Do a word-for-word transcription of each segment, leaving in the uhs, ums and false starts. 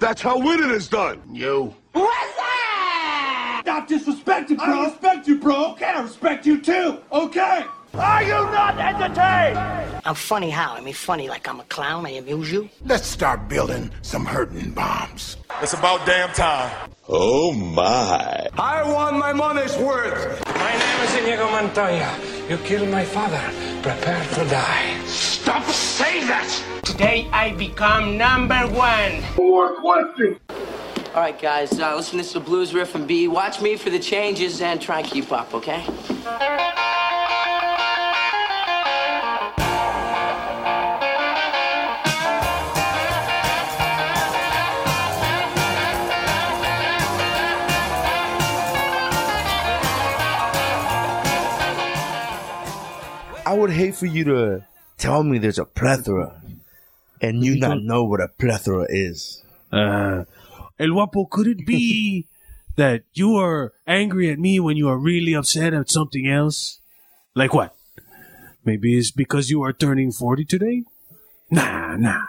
That's how winning is done. You. What's that? Stop disrespecting, bro. I respect you, bro. Okay, I respect you too. Okay. Are you not entertained? I'm funny how? I mean, funny like I'm a clown. I amuse you. Let's start building some hurting bombs. It's about damn time. Oh, my. I want my money's worth. My name is Inigo Montoya. You killed my father. Prepare to die. Stop saying that! Today I become number one. More questions. All right, guys, uh, listen, this is a blues riff from B. Watch me for the changes and try and keep up, okay? I would hate for you to tell me there's a plethora and you not know what a plethora is. Uh, El Guapo, could it be that you are angry at me when you are really upset at something else? Like what? Maybe it's because you are turning forty today? Nah, nah.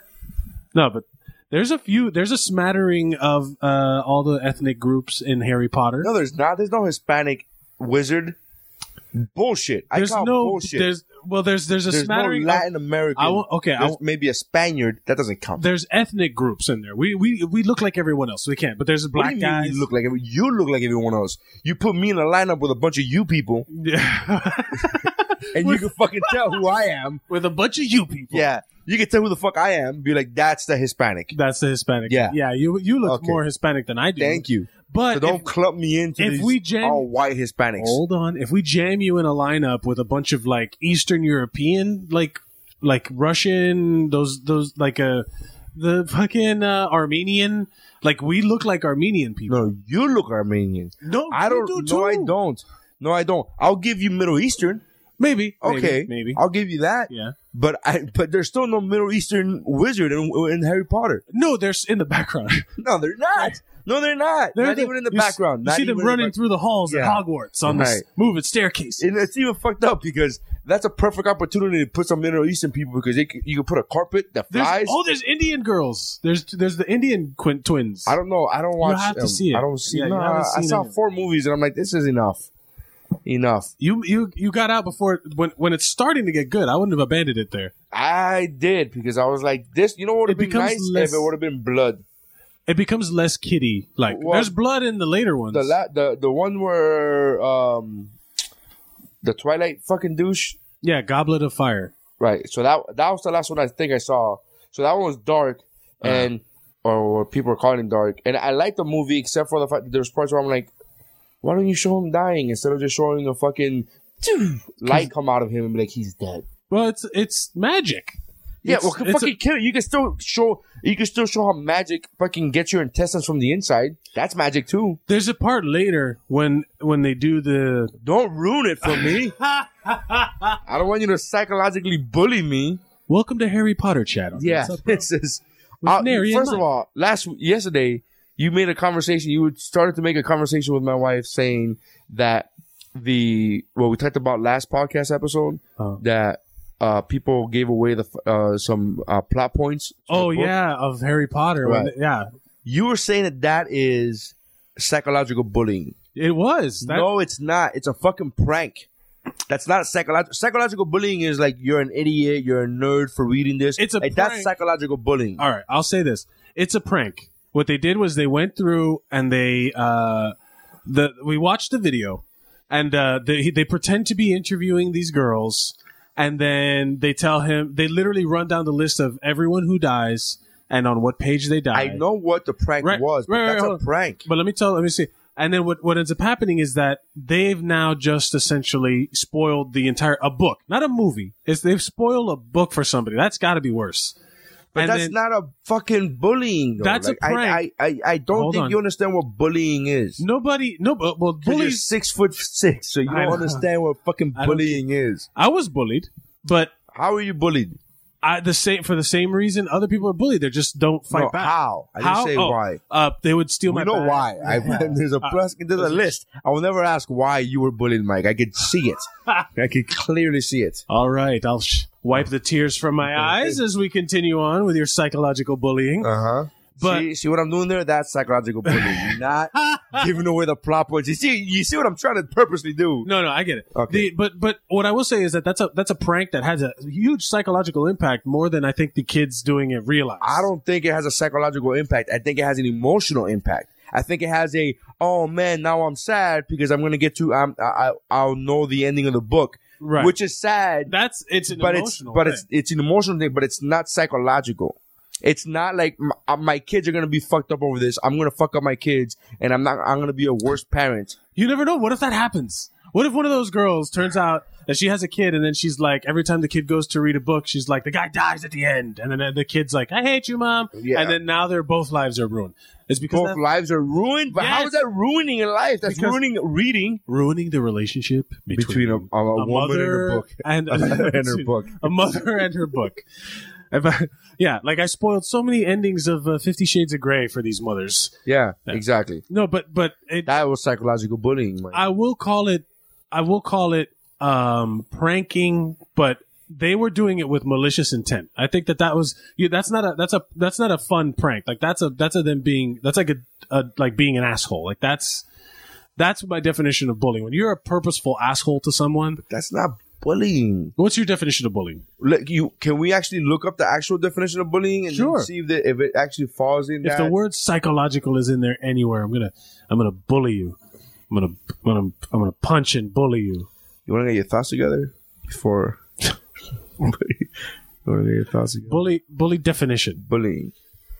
No, but there's a few, there's a smattering of uh, all the ethnic groups in Harry Potter. No, there's not. There's no Hispanic wizard. Bullshit. I There's call no, bullshit. there's, well, there's, there's a There's smattering no Latin American. I w- okay, I There's w- maybe a Spaniard. That doesn't count. There's ethnic groups in there. We we we look like everyone else. We can't. But there's What black do you mean guys. we look like every, you look like everyone else. You put me in a lineup with a bunch of you people, Yeah. and you can fucking tell who I am. With a bunch of you people. Yeah, you can tell who the fuck I am. Be like, that's the Hispanic. That's the Hispanic. Yeah. Yeah, you you look Okay. more Hispanic than I do. Thank you. But So don't if, clump me into if these we jam- all white Hispanics. hold on. If we jam you in a lineup with a bunch of like Eastern European, like like Russian, those those like uh, the fucking uh, Armenian, like we look like Armenian people. No, you look Armenian. No, I you don't. do no, I too. don't. No, I don't. I'll give you Middle Eastern. Maybe. Okay, Maybe. maybe. I'll give you that. Yeah. But I. But there's still no Middle Eastern wizard in, in Harry Potter. No, they're s- in the background. No, they're not. No, they're not. They're not the- even in the you s- background. You Not see them even in running the through the halls Yeah. at Hogwarts on Right. this moving staircase. And it's even fucked up because that's a perfect opportunity to put some Middle Eastern people because they, c- you can put a carpet that There's, flies. oh, there's Indian girls. There's there's the Indian quin- twins. I don't know. I don't watch. have to um, see it. I don't see. Yeah, you no, haven't I seen saw it. four movies and I'm like, this is enough. Enough. You you you got out before when when it's starting to get good. I wouldn't have abandoned it there. I did because I was like, this. You know what would It have been becomes nice less- if it would have been blood. It becomes less kiddie. Like Well, there's blood in the later ones. The la- the the one where um the Twilight fucking douche. yeah, Goblet of Fire. Right. So that that was the last one I think I saw. So that one was dark and or, or people were calling it dark. And I liked the movie except for the fact that there's parts where I'm like, why don't you show him dying instead of just showing a fucking light come out of him and be like he's dead? Well, it's it's magic. Yeah, It's- well, can it's fucking a- kill it. You can still show. You can still show how magic fucking gets your intestines from the inside. That's magic too. There's a part later when when they do the Don't ruin it for me. I don't want you to psychologically bully me. Welcome to Harry Potter chat. on Yeah, What's Up, Bro? this is. With Uh, Nary and first of Mike. all, last yesterday you made a conversation. You started to make a conversation with my wife saying that the what we talked about last podcast episode Oh. that uh, people gave away the uh, some uh, plot points. to Oh the book. yeah, of Harry Potter. when Right. they- yeah, You were saying that that is psychological bullying. it was. That, No, it's not. It's a fucking prank. That's not psychological. Psychological bullying is like you're an idiot, you're a nerd for reading this. It's a like, prank. that's psychological bullying. All right, I'll say this: it's a prank. What they did was they went through and they uh, the we watched the video, and uh, they they pretend to be interviewing these girls, and then they tell him they literally run down the list of everyone who dies and on what page they die. I know what the prank Right, was, but right, right, that's hold a on. prank. But let me tell, let me see. And then what, what ends up happening is that they've now just essentially spoiled the entire, a book, not a movie. It's, they've spoiled a book for somebody. That's got to be worse. But And that's then- not a fucking bullying. Though. That's a Like, I- prank. I, I, I don't Hold think on. you understand what bullying is. Nobody, no, but- well, 'Cause you're bullies, six foot six, so you I don't know. understand what fucking I don't- bullying is. I was bullied, but How are you bullied? I, the same, for the same reason other people are bullied. They just don't fight No, back. how? I didn't say Oh, why. Uh, they would steal We my know bag. why. I, there's a plus, there's a list. I will never ask why you were bullied, Mike. I could see it. I could clearly see it. All right, I'll sh- wipe the tears from my eyes as we continue on with your psychological bullying. Uh huh. But see, see what I'm doing there? That's psychological bullying. Not giving away the plot points. You see, you see what I'm trying to purposely do. no, no, I get it. Okay. The, but but what I will say is that that's a that's a prank that has a huge psychological impact more than I think the kids doing it realize. I don't think it has a psychological impact. I think it has an emotional impact. I think it has a, oh man, now I'm sad because I'm going to get to, um, I, I'll know the ending of the book, Right. which is sad. That's, it's an but emotional it's, but thing. it's, it's an emotional thing, but it's not psychological. It's not like my, uh, my kids are going to be fucked up over this. I'm going to fuck up my kids and I'm not, I'm going to be a worse parent. You never know. What if that happens? What if one of those girls turns out that she has a kid and then she's like, every time the kid goes to read a book, she's like, the guy dies at the end. And then the kid's like, I hate you, mom. Yeah. And then now their both lives are ruined. It's because Both that, lives are ruined? But Yes. how is that ruining a life? That's Because- ruining reading. ruining the relationship between, Between a, a, a woman and her book. and, and her book. A mother and her book. If I- yeah, like I spoiled so many endings of uh, Fifty Shades of Grey for these mothers. Yeah, exactly. No, but but it, That was psychological bullying, man. I will call it I will call it um, pranking, but they were doing it with malicious intent. I think that that was yeah, that's not a that's a that's not a fun prank. Like that's a that's a them being that's like a, a like being an asshole. Like that's that's my definition of bullying. When you're a purposeful asshole to someone, That's not bullying. what's your definition of bullying? Look, you can we actually look up the actual definition of bullying and Sure. then see if, the, if it actually falls in If that? the word psychological is in there anywhere, I'm gonna I'm gonna bully you. I'm gonna I'm gonna I'm gonna punch and bully you. You want to get your thoughts together before? You want to get your thoughts together? Bully bully definition. Bullying.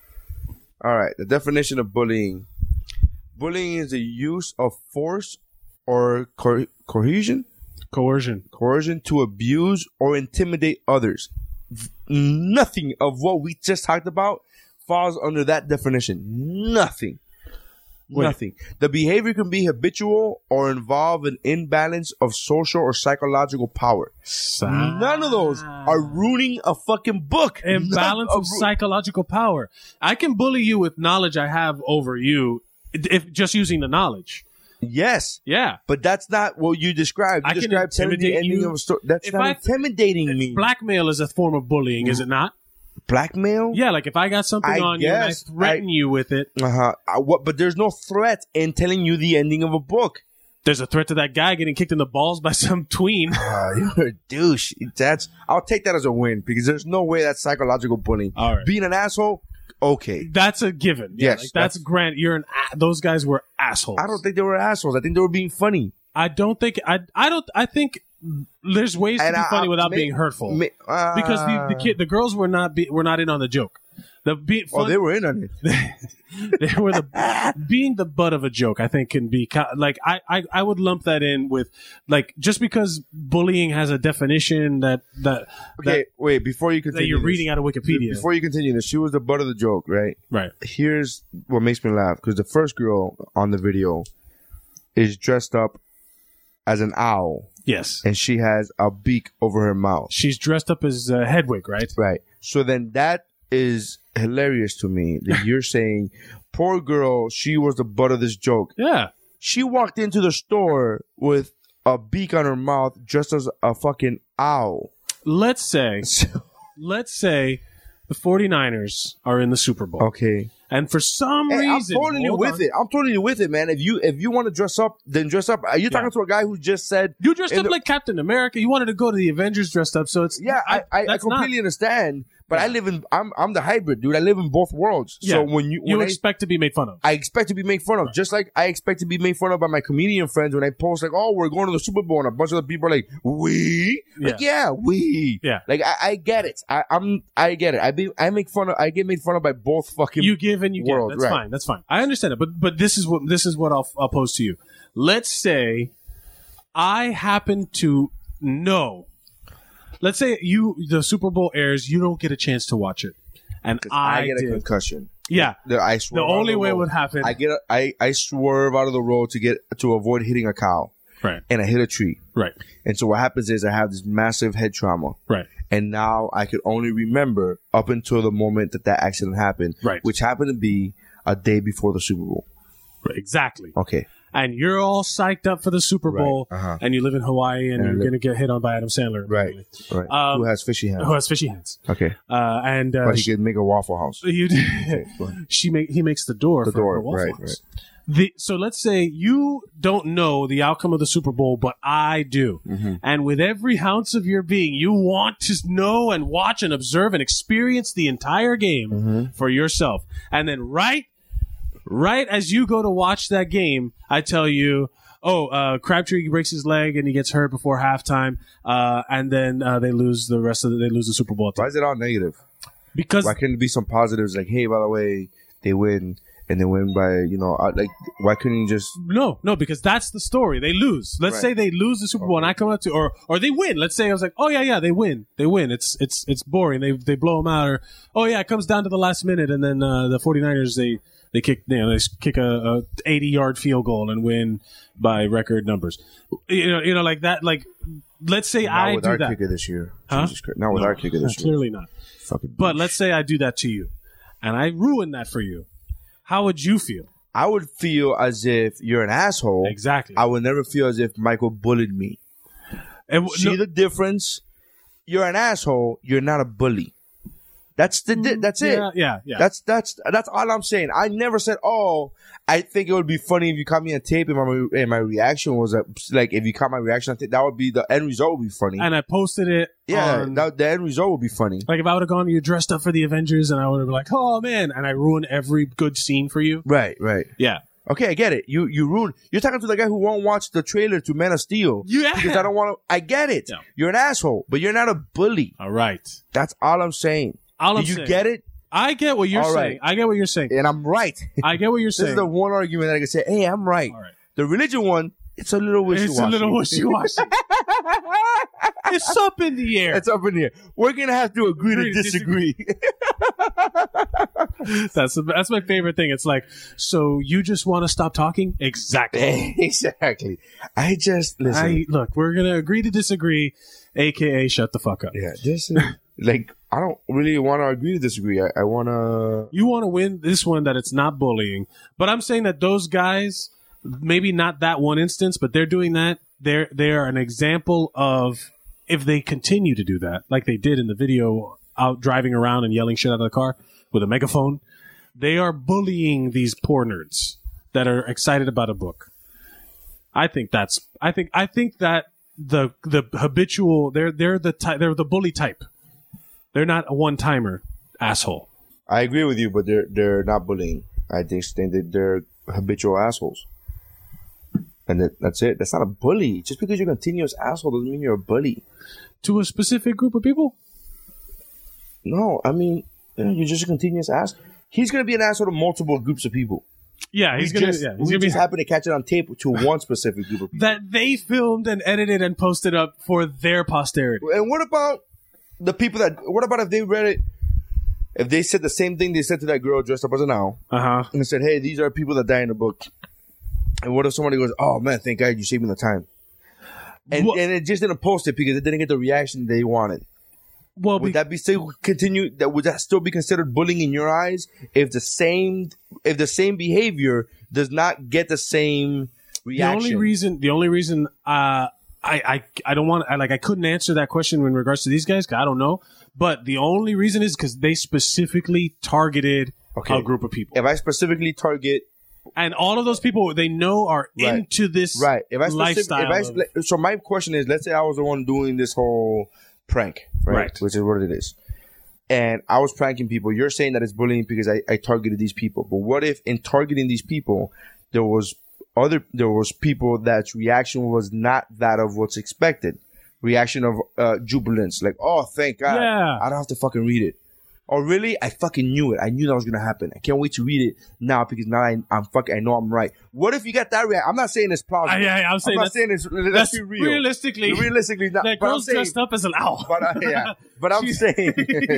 All right. The definition of bullying. Bullying is the use of force or co- cohesion, Coercion. coercion to abuse or intimidate others. V- Nothing of what we just talked about falls under that definition. Nothing. Wait. Nothing. The behavior can be habitual or involve an imbalance of social or psychological power. None of those are ruining a fucking book. Imbalance None of ru- psychological power. I can bully you with knowledge I have over you, if just using the knowledge. Yes, Yeah. but that's not what you described. You I can described telling the intimidate ending you. of a story. That's If not I- intimidating me. Blackmail is a form of bullying, is it not? Blackmail? Yeah, like if I got something I on you and I guess. threaten I- you with it, Uh-huh. Uh, what, but there's no threat in telling you the ending of a book. there's a threat to that guy getting kicked in the balls by some tween. Uh, you're a douche. That's. I'll take that as a win because there's no way that's psychological bullying. All right. Being an asshole, okay. That's a given. Yeah, Yes, like that's, that's- grand. You're an. A- those guys were assholes. I don't think they were assholes. I think they were being funny. I don't think. I. I don't. I think there's ways to And be I- funny I- without may- being hurtful. may- uh, because the the kid, the girls were not be, were not in on the joke. The be, Oh, fun, they were in on it. they were the being the butt of a joke. I think can be ki- like I, I I would lump that in with like just because bullying has a definition that that Okay, that, wait. Before you continue, that you're this- reading out of Wikipedia. Before you continue this, she was the butt of the joke, right? Right. Here's what makes me laugh because the first girl on the video is dressed up as an owl Yes. and she has a beak over her mouth. She's dressed up as uh, Hedwig, right? Right. So then that is hilarious to me that you're saying, poor girl, she was the butt of this joke. Yeah. She walked into the store with a beak on her mouth dressed as a fucking owl. Let's say, let's say the 49ers are in the Super Bowl. Okay. And for some Hey, I'm reason, totally hold with on. it. I'm totally with it, man. If you if you want to dress up, then dress up. Are you talking to a guy who just said You dressed in up the- like Captain America. You wanted to go to the Avengers dressed up, so it's Yeah, I, I, I that's completely not- understand. But I live in I'm I'm the hybrid, dude. I live in both worlds. Yeah. So when you when you I, expect to be made fun of. I expect to be made fun of, just like I expect to be made fun of by my comedian friends when I post like, "Oh, we're going to the Super Bowl," and a bunch of the people are like, "We, like, yeah, we, Yeah. Like I, I get it. I, I'm I get it. I be I make fun of. I get made fun of by both fucking You give and you world, get. That's right. fine. That's fine. I understand it. But but this is what this is what I'll, I'll pose to you. Let's say I happen to know. Let's say you the Super Bowl airs. You don't get a chance to watch it, and 'Cause I, I get a did. concussion. Yeah. The, I swerve The out of only way road. would happen. I get a, I I swerve out of the road to get to avoid hitting a cow, Right. and I hit a tree. Right. And so what happens is I have this massive head trauma. Right. And now I could only remember up until the moment that that accident happened, Right. which happened to be a day before the Super Bowl. Right. Exactly. Okay. and you're all psyched up for the Super Bowl, Right. Uh-huh. and you live in Hawaii, and, And you're li- going to get hit on by Adam Sandler. Right. Right. Um, Who has fishy hands? Who has fishy hands. Okay. Uh, and uh, But he she, could make a Waffle House. you, go ahead. she make, he makes the door The for door, her Waffle right, House. The, so let's say you don't know the outcome of the Super Bowl, but I do. Mm-hmm. And with every ounce of your being, you want to know and watch and observe and experience the entire game Mm-hmm. for yourself. And then right, right as you go to watch that game, I tell you, oh, uh, Crabtree breaks his leg and he gets hurt before halftime. Uh, and then uh, they lose the rest of the, they lose the Super Bowl. Why is it all negative? Because Why can't it be some positives? Like, hey, by the way, they win. And they win by, you know, uh, like, why couldn't you just... No, no, because that's the story. They lose. Let's Right. say they lose the Super Bowl, and I come up to, or or they win. Let's say I was like, oh yeah, yeah, they win, they win. It's it's it's boring. They they blow them out, or oh yeah, it comes down to the last minute, and then uh, the 49ers they they kick you know they kick a, a eighty yard field goal and win by record numbers. You know, you know, like that. Like, let's say Not I with do our that. kicker this year. Huh? Jesus Christ. Not with No, our kicker this year. Clearly not. Fucking But bitch. let's say I do that to you, and I ruin that for you. How would you feel? I would feel as if you're an asshole. Exactly. I would never feel as if Michael bullied me. And, See no- the difference? You're an asshole. You're not a bully. That's the. Di- that's it. yeah, yeah, yeah. That's that's that's all I'm saying. I never said, "Oh, I think it would be funny if you caught me on tape." And my and my reaction was uh, like, if you caught my reaction on tape, that would be the end result. Would be funny. and I posted it. yeah, on, that, the end result would be funny. like if I would have gone, you dressed up for the Avengers, and I would have been like, oh man, and I ruined every good scene for you. Right, right. Yeah, Okay, I get it. You you ruined. You're talking to the guy who won't watch the trailer to Man of Steel. Yeah. Because I don't want to. I get it. Yeah. You're an asshole, but you're not a bully. all right. That's all I'm saying. All I'm Did you saying. get it? I get what you're All saying. right. I get what you're saying. And I'm right. I get what you're This saying. is the one argument that I can say, hey, I'm right. All right. The religion one, it's a little wishy-washy. It's a little wishy-washy. It's up in the air. It's up in the air. We're going to have to agree to Agree to disagree. That's that's my favorite thing. It's like, so you just want to stop talking? Exactly. Exactly. I just, listen. I look. We're gonna agree to disagree, aka shut the fuck up. yeah, this is, like, I don't really want to agree to disagree. I, I want to... You want to win this one that it's not bullying, but I'm saying that those guys, maybe not that one instance, but they're doing that. They're they're an example of if they continue to do that, like they did in the video, out driving around and yelling shit out of the car with a megaphone. They are bullying these poor nerds that are excited about a book. I think that's. I think. I think that the the habitual. They're they're the ty- they're the bully type. They're not a one timer asshole. I agree with you, but they're they're not bullying. I just think that they're habitual assholes. And that, that's it. That's not a bully. Just because you're a continuous asshole doesn't mean you're a bully. To a specific group of people? No, I mean, you know, you're just a continuous ass. He's going to be an asshole to multiple groups of people. Yeah, he's We gonna. just, yeah, he's we gonna be just happen to catch it on tape to one specific group of people. that they filmed and edited and posted up for their posterity. And what about the people that, what about if they read it, if they said the same thing they said to that girl dressed up as an owl, Uh huh. and said, hey, these are people that die in the book. And what if somebody goes, oh man, thank God you saved me the time. And, Well- and it just didn't post it because it didn't get the reaction they wanted. Well, Would be- that be still continue? That would that still be considered bullying in your eyes if the same if the same behavior does not get the same the reaction? only reason, the only reason, uh, I, I, I don't want, I like, I couldn't answer that question in regards to these guys. 'Cause I don't know, but the only reason is because they specifically targeted Okay. a group of people, If I specifically target and all of those people they know are Right. into this right, if I specific, lifestyle. if I of- so my question is, let's say I was the one doing this whole prank, right? Right. Which is what it is. And I was pranking people. You're saying that it's bullying because I, I targeted these people. But what if in targeting these people, there was other there was people that's reaction was not that of what's expected. Reaction of uh, jubilance, like, oh, thank God, Yeah. I don't have to fucking read it. Oh, really? I fucking knew it. I knew that was gonna happen. I can't wait to read it now because now I, I'm fucking. I know I'm right. What if you got that reaction? I'm not saying it's plausible. I- I- I'm saying not that's- saying it's. Let's that's be real. realistically- realistically, not. that but I'm girl's saying, dressed up as an owl. but I, yeah, but I'm saying,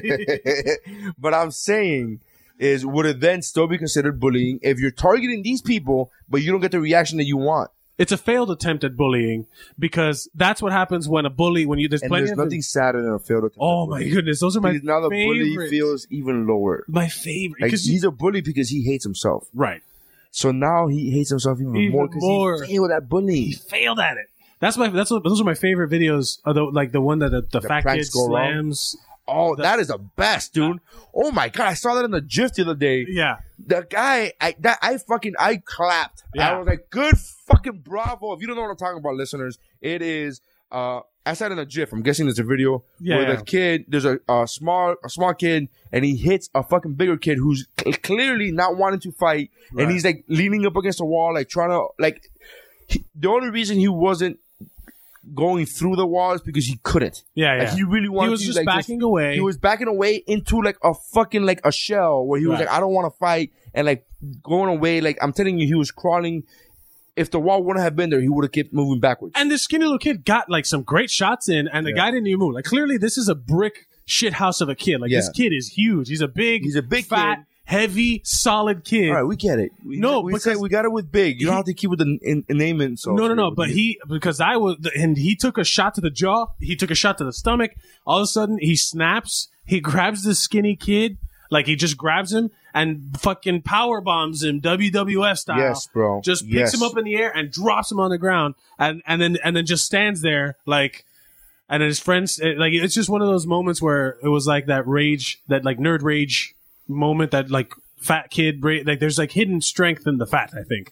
but I'm saying is would it then still be considered bullying if you're targeting these people, but you don't get the reaction that you want? It's a failed attempt at bullying because that's what happens when a bully when you there's And plenty there's of nothing sadder than a failed attempt. Oh at my bullying. goodness, those are my Because now the bully favorites. feels even lower. my favorite Like, because he's a bully because he hates himself. right. So now he hates himself even, Even more because more. he failed at bullying. He failed at it. That's my. That's what, those are my favorite videos. Although, like the one that the, the, fat pranks kid go wrong. slams. Oh, that is the best, dude. Oh my god, I saw that in the GIF the other day. Yeah. The guy, I that I fucking I clapped. Yeah. I was like, good fucking bravo. If you don't know what I'm talking about, listeners, it is. Uh, I saw it in a GIF. I'm guessing there's a video Yeah, where yeah. the kid, there's a, a small, a small kid, and he hits a fucking bigger kid who's cl- clearly not wanting to fight, Right. and he's like leaning up against the wall, like trying to like. He, the only reason he wasn't going through the wall is because he couldn't. Yeah, Like yeah. he really wanted He was to, just like, backing away. He was backing away into like a fucking like a shell where he was Right. like, I don't want to fight, and like going away. Like I'm telling you, he was crawling. If the wall wouldn't have been there, he would have kept moving backwards. And this skinny little kid got like some great shots in, and the Yeah. guy didn't even move. Like clearly, this is a brick shit house of a kid. Like this Yeah. kid is huge. He's a big, He's a big fat, kid. heavy, solid kid. All right, we get it. We, No, we because say we got it with big. You don't he- have to keep with the in, in name and so. no, no, no. But he because I was and he took a shot to the jaw. He took a shot to the stomach. All of a sudden, he snaps. He grabs this skinny kid. Like he just grabs him and fucking power bombs him W W F style. Yes, bro. Just picks Yes. him up in the air and drops him on the ground, and and then and then just stands there like. And then his friends, it- like, it's just one of those moments where it was like that rage, that like nerd rage moment, that like fat kid, ra- like there's like hidden strength in the fat. I think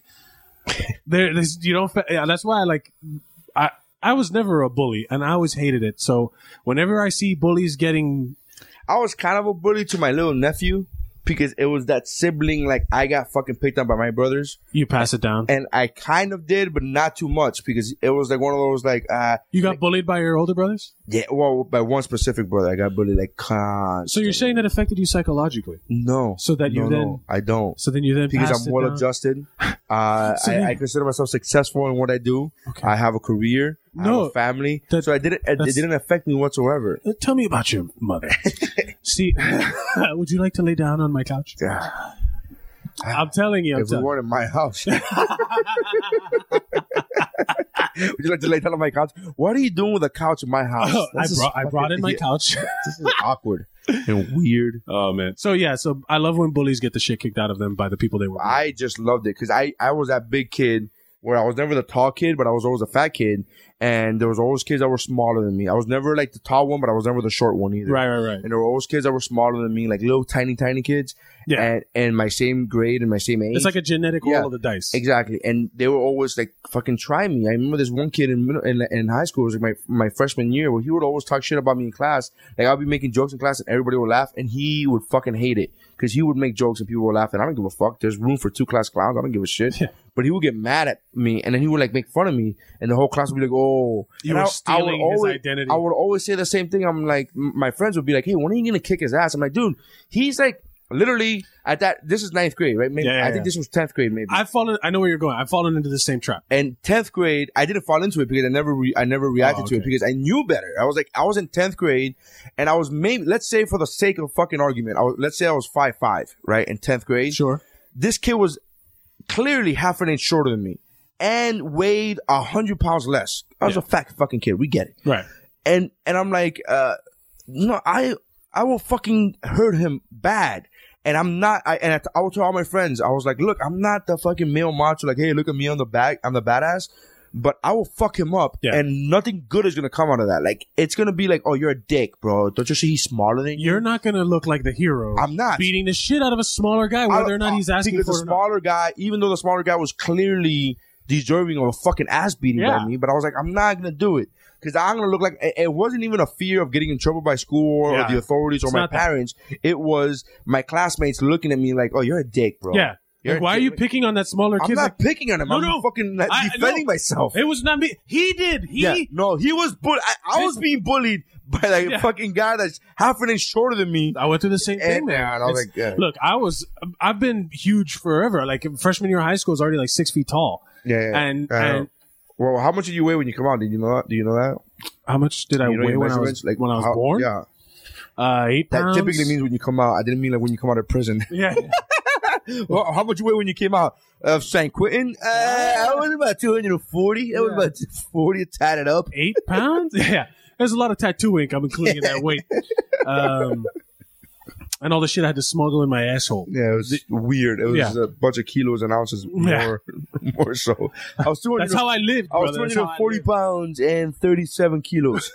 there, there's, you don't. fa- Yeah, that's why I like. I I was never a bully, and I always hated it. So whenever I see bullies getting, I was kind of a bully to my little nephew because it was that sibling. Like I got fucking picked on by my brothers, you pass it down. and I kind of did, but not too much because it was like one of those like uh You got bullied by your older brothers. yeah. Well, by one specific brother, I got bullied like constantly. So you're saying that affected you psychologically. no? So that you no, then- no, I don't. So then you then Because passed I'm it well down. adjusted. Uh, So I, then- I consider myself successful in what I do. Okay. I have a career. I No, have a family. that- so I didn't. It, it that's- didn't affect me whatsoever. Uh, Tell me about your mother. See, would you like to lay down on my couch? I'm telling you. I'm If we telling weren't in my house, would you like to lay down on my couch? What are you doing with a couch in my house? Oh, I This is brought, I brought in my fucking- couch. This is awkward and weird. Oh man. So yeah, so I love when bullies get the shit kicked out of them by the people they were. I just loved it because I, I was that big kid where I was never the tall kid, but I was always a fat kid. And there was always kids that were smaller than me. I was never like the tall one, but I was never the short one either. Right, right, right. And there were always kids that were smaller than me, like little tiny, tiny kids. Yeah. And, and my same grade and my same age. It's like a genetic Yeah. roll of the dice. Exactly. And they were always like fucking try me. I remember this one kid in middle, in, in high school, it was like my, my freshman year, where he would always talk shit about me in class. Like I'll be making jokes in class and everybody would laugh and he would fucking hate it. Cause he would make jokes and people would laugh and I don't give a fuck. There's room for two class clowns. I don't give a shit. Yeah. But he would get mad at me and then he would like make fun of me and the whole class would be like, oh. You And were I- I stealing would his always- identity. I would always say the same thing. I'm like, m- my friends would be like, hey, when are you going to kick his ass? I'm like, dude, he's like literally at that, this is ninth grade, right? Maybe, Yeah, yeah, I think yeah. this was tenth grade maybe. I've fallen. I know where you're going. I've fallen into the same trap. And tenth grade, I didn't fall into it because I never, re- I never reacted Oh, to it okay. because I knew better. I was like, I was in tenth grade, and I was maybe, let's say for the sake of fucking argument, I was, let's say I was five five, right, in tenth grade. Sure. This kid was clearly half an inch shorter than me, and weighed a hundred pounds less. I was Yeah. a fat fucking kid. We get it. Right. And and I'm like, uh, no, I I will fucking hurt him bad. And I'm not, I, and I, I would tell all my friends, I was like, look, I'm not the fucking male macho, like, hey, look at me on the back, I'm the badass, but I will fuck him up, Yeah. and nothing good is gonna come out of that. Like, it's gonna be like, oh, you're a dick, bro. Don't you see he's smaller than you? You're not gonna look like the hero. I'm not. beating the shit out of a smaller guy, whether or not he's asking because for the it or not. smaller guy, even though the smaller guy was clearly deserving of a fucking ass beating Yeah. by me, but I was like, I'm not gonna do it. Because I'm going to look like, it it wasn't even a fear of getting in trouble by school Yeah. or the authorities or It's my not that. parents. It was my classmates looking at me like, oh, you're a dick, bro. Yeah. You're Like, a why are dick. you picking on that smaller I'm kid? not Like, picking on him. No, I'm no. fucking I- defending no. myself. It was not me. He did. He. Yeah, no, he was bullied. I, I was being bullied by like Yeah. a fucking guy that's half an inch shorter than me. I went through the same thing, And- man. yeah, and I was It's- like, yeah. Look, I was, I've been huge forever. Like freshman year of high school is already like six feet tall. Yeah, yeah. And Uh, and well, how much did you weigh when you come out? Did you know that? Do you know that? how much did I You know weigh your when I was measurements? Like when I was how- born? Yeah, Uh, eight that pounds. typically means when you come out. I didn't mean like when you come out of prison. Yeah. Well, how much you weigh when you came out of San Quentin? Uh, I was about two hundred forty. I was Yeah. about two forty, tatted up. Eight pounds? Yeah. There's a lot of tattoo ink I'm including in that weight. Um, and all the shit I had to smuggle in my asshole. Yeah, it was weird. It was Yeah. a bunch of kilos and ounces more, more so. I was two hundred. That's how I lived. I was brother. two That's how hundred I forty lived. pounds and thirty-seven kilos.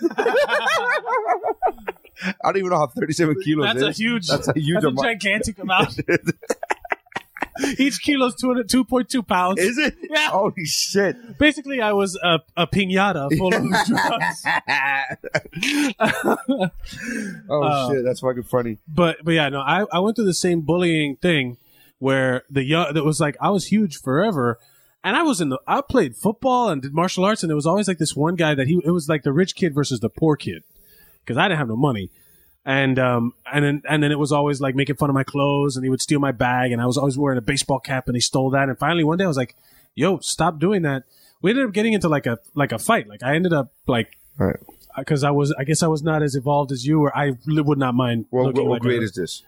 I don't even know how thirty-seven kilos That's is. a huge. That's a huge that's amount. a gigantic amount. Each kilo is two point two pounds. Is it? Yeah. Holy shit. Basically, I was a, a piñata full of drugs. Oh Uh, shit, that's fucking funny. But but yeah, no, I, I went through the same bullying thing where the young that was like I was huge forever, and I was in the I played football and did martial arts, and there was always like this one guy that he it was like the rich kid versus the poor kid because I didn't have no money. And um and then and then it was always like making fun of my clothes, and he would steal my bag, and I was always wearing a baseball cap, and he stole that. And finally one day I was like, "Yo, stop doing that." We ended up getting into like a like a fight. Like I ended up like Right. because I was I guess I was not as evolved as you, or I really would not mind. What, looking what, what like grade a- is this?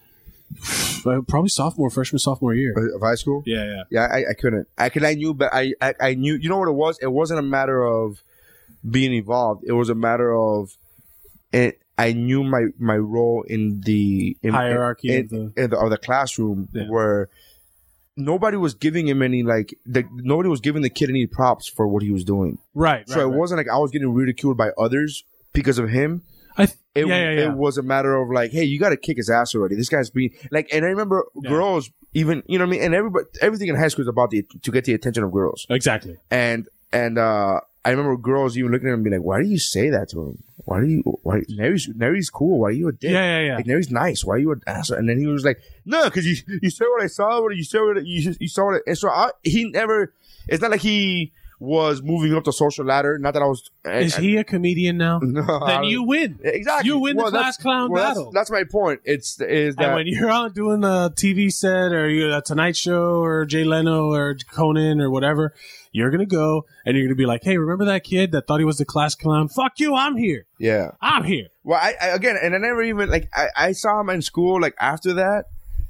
uh, probably sophomore, freshman, sophomore year. Of high school? Yeah, yeah. Yeah, I, I couldn't. I could. I knew, but I, I, I knew. You know what it was? It wasn't a matter of being evolved. It was a matter of it. I knew my, my role in the in, Hierarchy in, of the- in the of the classroom Yeah. where nobody was giving him any like the, nobody was giving the kid any props for what he was doing. Right. So right, it right. wasn't like I was getting ridiculed by others because of him. I th- It, yeah, yeah, yeah. it was a matter of like, hey, you got to kick his ass already. This guy's being like, and I remember Yeah. girls even, you know what I mean? And everybody, everything in high school is about the, to get the attention of girls. exactly. And, and, uh, I remember girls even looking at him and being like, why do you say that to him? Why do you, why, Nary's, Nary's cool. Why are you a dick? Yeah, yeah, yeah. Like, Nary's nice. Why are you an asshole? And then he was like, no, cause you, you saw what I saw, what you saw what you, you saw it. And so I, he never, it's not like he was moving up the social ladder. Not that I was. Is I, he a comedian now? No, I then don't- you win. Exactly. You win Well, the class that's- clown well, battle. That's, that's my point. It's is that And when you're out doing a T V set or you a Tonight Show or Jay Leno or Conan or whatever, you're gonna go and you're gonna be like, "Hey, remember that kid that thought he was the class clown? Fuck you! I'm here. yeah. I'm here." Well, I, I again, and I never even like I, I saw him in school. Like after that,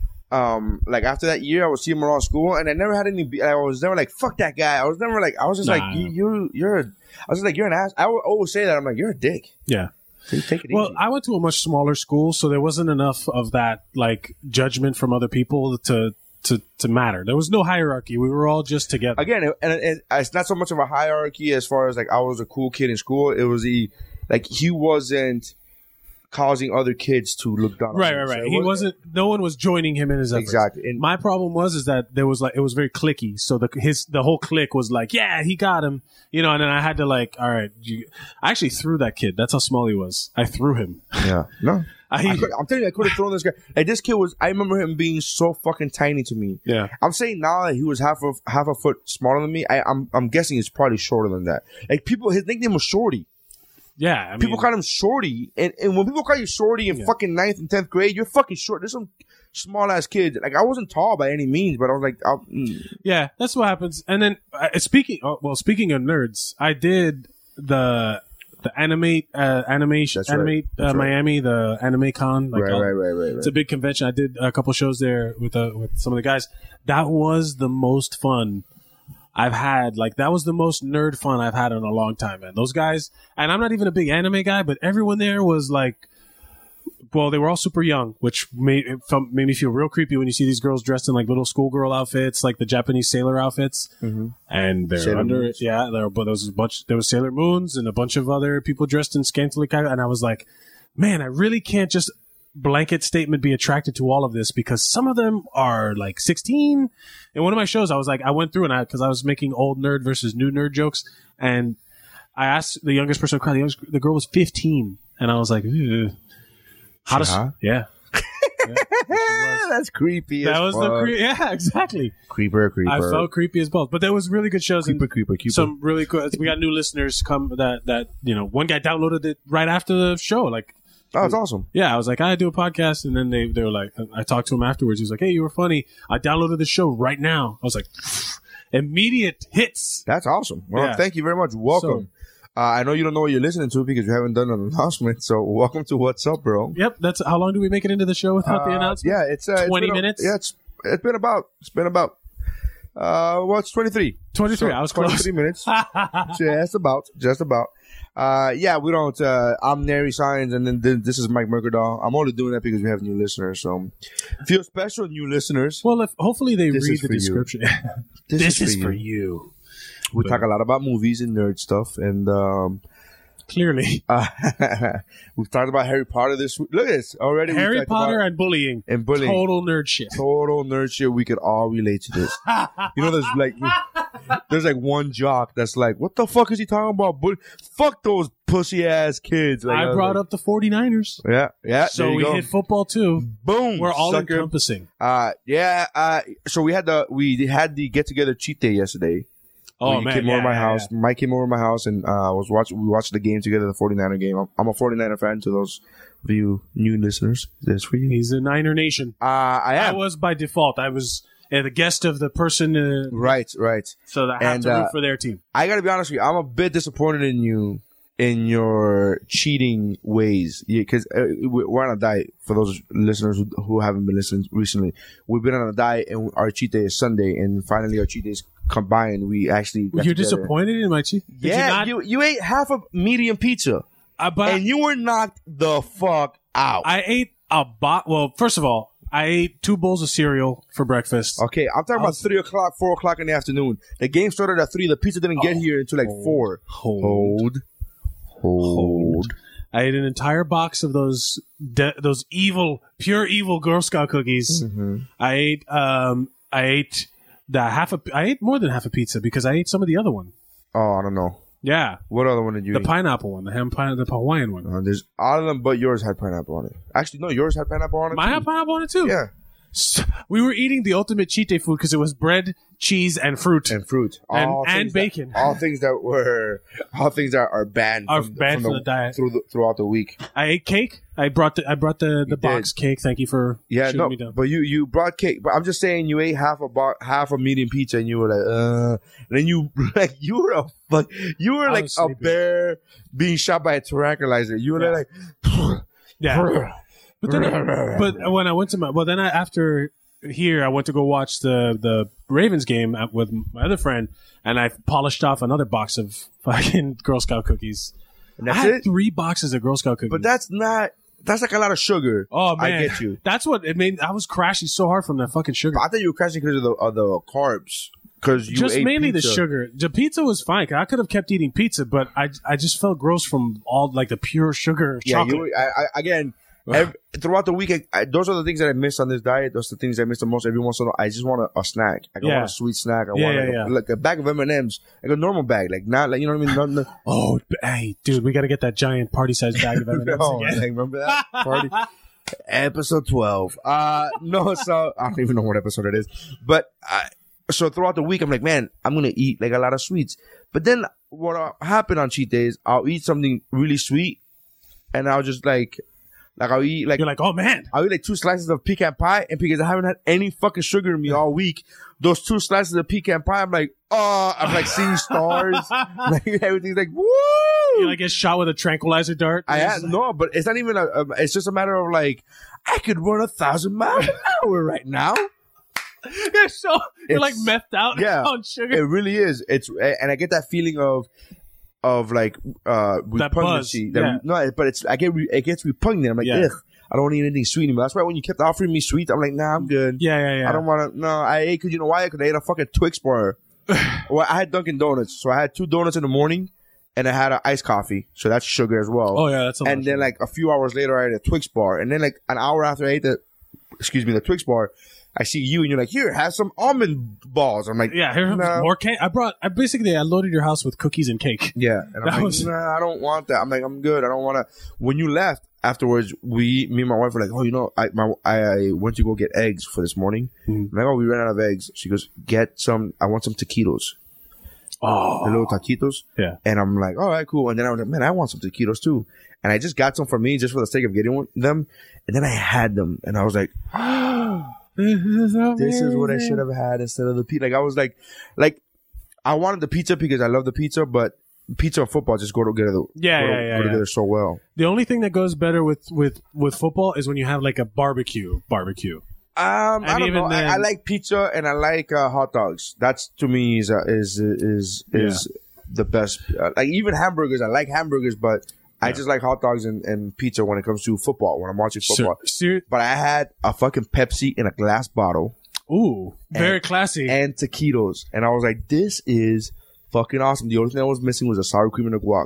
um, like after that year, I would see him around school, and I never had any. I was never like fuck that guy. I was never like I was just Nah. like you, you're you're. A, I was just like you're an ass. I would always say that. I'm like you're a dick. Yeah. Take, take it Well, easy. I went to a much smaller school, so there wasn't enough of that like judgment from other people to to to matter. There was no hierarchy. We were all just together. Again, it, and it, it's not so much of a hierarchy as far as like I was a cool kid in school. It was the like he wasn't causing other kids to look down. on Right, him. right, So right. it He wasn't- wasn't. No one was joining him in his efforts. Exactly. And- My problem was is that there was like it was very cliquey. So the his the whole clique was like, yeah, he got him, you know. And then I had to like, all right, you, I actually threw that kid. That's how small he was. I threw him. Yeah. No. I, I could, I'm telling you, I could have thrown this guy. Like this kid was. I remember him being so fucking tiny to me. yeah. I'm saying now that he was half a half a foot smaller than me. I, I'm I'm guessing he's probably shorter than that. Like people, his nickname was Shorty. Yeah. I mean, People call him Shorty, and, and when people call you Shorty in Yeah. fucking ninth and tenth grade, you're fucking short. There's some small ass kids. Like I wasn't tall by any means, but I was like, I'll, mm. yeah, that's what happens. And then uh, speaking, oh, well, speaking of nerds, I did the the animate uh, animation That's right. animate uh, That's right. Miami, the Anime Con. Like right, all- right, right, right, It's a right. big convention. I did a couple shows there with uh, with some of the guys. That was the most fun I've had. Like that was the most nerd fun I've had in a long time, man. Those guys, and I'm not even a big anime guy, but everyone there was like, well, they were all super young, which made it felt, made me feel real creepy when you see these girls dressed in like little schoolgirl outfits, like the Japanese sailor outfits, Mm-hmm. and they're Sailor under Moons. it. Yeah, there, but there was a bunch. There was Sailor Moons and a bunch of other people dressed in scantily clad, and I was like, man, I really can't just blanket statement be attracted to all of this because some of them are like sixteen. In one of my shows, I was like, I went through and I, cause I was making old nerd versus new nerd jokes. And I asked the youngest person to cry. The, youngest, the girl was fifteen. And I was like, "Ugh. How does, Huh? yeah. Yeah, That's creepy. that as was the, fuck. cre- yeah, exactly. creeper, creeper. I felt creepy as balls, but there was really good shows. creeper, and creeper, creeper. some really good, we got new listeners come that, that, you know, one guy downloaded it right after the show. Like, Oh, it's awesome. yeah, I was like, I do a podcast, and then they they were like, I talked to him afterwards. He was like, hey, you were funny. I downloaded the show right now. I was like, immediate hits. That's awesome. Well, Yeah. thank you very much. Welcome. uh, I know you don't know what you're listening to because you haven't done an announcement. So welcome to What's Up, bro. Yep, that's how long do we make it into the show without the Uh, announcement? Yeah, it's uh, it's twenty been a- minutes. yeah, it's it's been about it's been about Uh, well, it's twenty-three. twenty-three. So, I was close. twenty-three minutes. Just about. Just about. Uh, yeah, we don't. Uh, I'm Nary Science, and then th- this is Mike Mercadal. I'm only doing that because we have new listeners. So, feel special, new listeners. Well, if hopefully they This read is the for you. description. This, this is, is for for you. you. We talk a lot about movies and nerd stuff, and um, Clearly, uh, we've talked about Harry Potter this week. Look at this already. we Harry talked Potter about- and bullying. and bullying. Total nerd shit. Total nerd shit. We could all relate to this. You know, there's like, there's like one jock that's like, "What the fuck is he talking about? Bull- Fuck those pussy ass kids." Like, I was brought like, up the 49ers. Yeah, yeah. So there you we go. hit football too. Boom. We're all sucker. encompassing. Uh, yeah. Uh, so we had the we had the get together cheat day yesterday. Oh, We man, came over yeah, my yeah, house. yeah. Mike came over my house and uh, was watching. We watched the game together, the 49er game. I'm, I'm a 49er fan. To those of you new listeners, that's for you. He's a Niner Nation. Uh, I I am was by default. I was uh, the guest of the person, uh, right, right. so that I have And, to root uh, for their team. I gotta be honest with you. I'm a bit disappointed in you in your cheating ways because uh, we- we're on a diet. For those listeners who, who haven't been listening recently, we've been on a diet, and our cheat day is Sunday, and finally our cheat days combined. We actually got You're together. disappointed in my cheat? Did Yeah, you not? you, you ate half a medium pizza, Uh, but and you were knocked the fuck out. I ate a bot. Well, first of all, I ate two bowls of cereal for breakfast. Okay, I'm talking about three o'clock, four o'clock in the afternoon. The game started at three. The pizza didn't get here until like four. Hold. Hold, hold. I ate an entire box of those de- those evil, pure evil Girl Scout cookies. Mm-hmm. I ate um I ate the half a I ate more than half a pizza because I ate some of the other one. Oh, I don't know. Yeah, What other one did you the eat? pineapple one, the ham pine, the Hawaiian one. Uh, there's all of them, but yours had pineapple on it. Actually, no, yours had pineapple on it. Mine too. had pineapple on it too. Yeah, So, we were eating the ultimate cheat day food because it was bread, cheese, and fruit. and fruit, And- all and things bacon. That, all things that were, all things that are banned, Are from, banned from the diet. through the, throughout the week. I ate cake. I brought the I brought the, the did. box cake. Thank you for Yeah, shooting no, me down. but you you brought cake. But I'm just saying, you ate half a bo- half a medium pizza, and you were like, uh, and then you like you were a fuck, you were I like was a sleepy. bear being shot by a tranquilizer. You were Yeah. like, Yeah. But then, but when I went to my, well, then I, after here, I went to go watch the, the Ravens game at- with my other friend, and I polished off another box of fucking Girl Scout cookies. and I that's had it. three boxes of Girl Scout cookies. But that's not. That's like a lot of sugar. oh man, I get you. That's what it made. I was crashing so hard from that fucking sugar. I thought you were crashing because of the of the carbs. Because you Just ate mainly pizza. the sugar. The pizza was fine. 'Cause I could have kept eating pizza, but I I just felt gross from all like the pure sugar Yeah, chocolate. you. I, I again. Every, throughout the week, I, I, those are the things that I miss on this diet. Those are the things I miss the most. Every once in a while, I just want a, a snack. Like, I Yeah. want a sweet snack. I Yeah, want yeah, like, yeah. A, like a bag of M and M's, like a normal bag, like not like you know what I mean. Not, not, Oh, hey, dude, we got to get that giant party size bag of M and M's no, again. like, remember that party? Episode twelve. Uh, no, so I don't even know what episode it is. But I, so throughout the week, I'm like, man, I'm gonna eat like a lot of sweets. But then what uh, happened on cheat days? I'll eat something really sweet, and I'll just like, like I'll eat like You're like, oh man. I'll eat like two slices of pecan pie, and because I haven't had any fucking sugar in me all week, those two slices of pecan pie, I'm like, oh, I'm like seeing stars. Like everything's like, woo! You like get shot with a tranquilizer dart. I had no, but it's not even a, a. It's just a matter of like, I could run a thousand miles an hour right now. You're so you're like It's- methed out yeah. on sugar. It really is. It's and I get that feeling of, of like uh That buzz, repugnancy. That yeah. no, but it's I get re, it gets repugnant. I'm like, Yeah. ugh, I don't need anything sweet anymore. That's why when you kept offering me sweets, I'm like, nah, I'm good. yeah, yeah, yeah. I don't want to. No, I ate because you know why? Because I ate a fucking Twix bar. Well, I had Dunkin' Donuts, so I had two donuts in the morning, and I had an iced coffee, so that's sugar as well. Oh yeah, that's a lot And of then sugar. like a few hours later, I ate a Twix bar, and then like an hour after I ate the, excuse me, the Twix bar, I see you, and you're like, here, have some almond balls. I'm like, yeah, here's no. more cake. I brought. I basically I loaded your house with cookies and cake. Yeah, and That I'm like, was- nah, I don't want that. I'm like, I'm good. I don't want to. When you left afterwards, we, me and my wife were like, oh, you know, I my I, I went to go get eggs for this morning. Mm. I'm like, oh, we ran out of eggs. She goes, get some. I want some taquitos. Oh, The little taquitos. yeah. And I'm like, all right, cool. And then I was like, man, I want some taquitos too. And I just got some for me just for the sake of getting one, them. And then I had them, and I was like, This is, this is what I should have had instead of the pizza. Like I was like, like I wanted the pizza because I love the pizza, but pizza and football just go together. Yeah, go, yeah, yeah, go yeah. together so well. The only thing that goes better with with with football is when you have like a barbecue barbecue. Um, I And don't even know. then- I, I like pizza and I like uh, hot dogs. That's to me is uh, is is is the best. Uh, like even hamburgers, I like hamburgers, but I Yeah. just like hot dogs and, and pizza when it comes to football. When I'm watching football, Ser- but I had a fucking Pepsi in a glass bottle Ooh, very And- classy. and taquitos, and I was like, "This is fucking awesome." The only thing I was missing was a sour cream and a guac,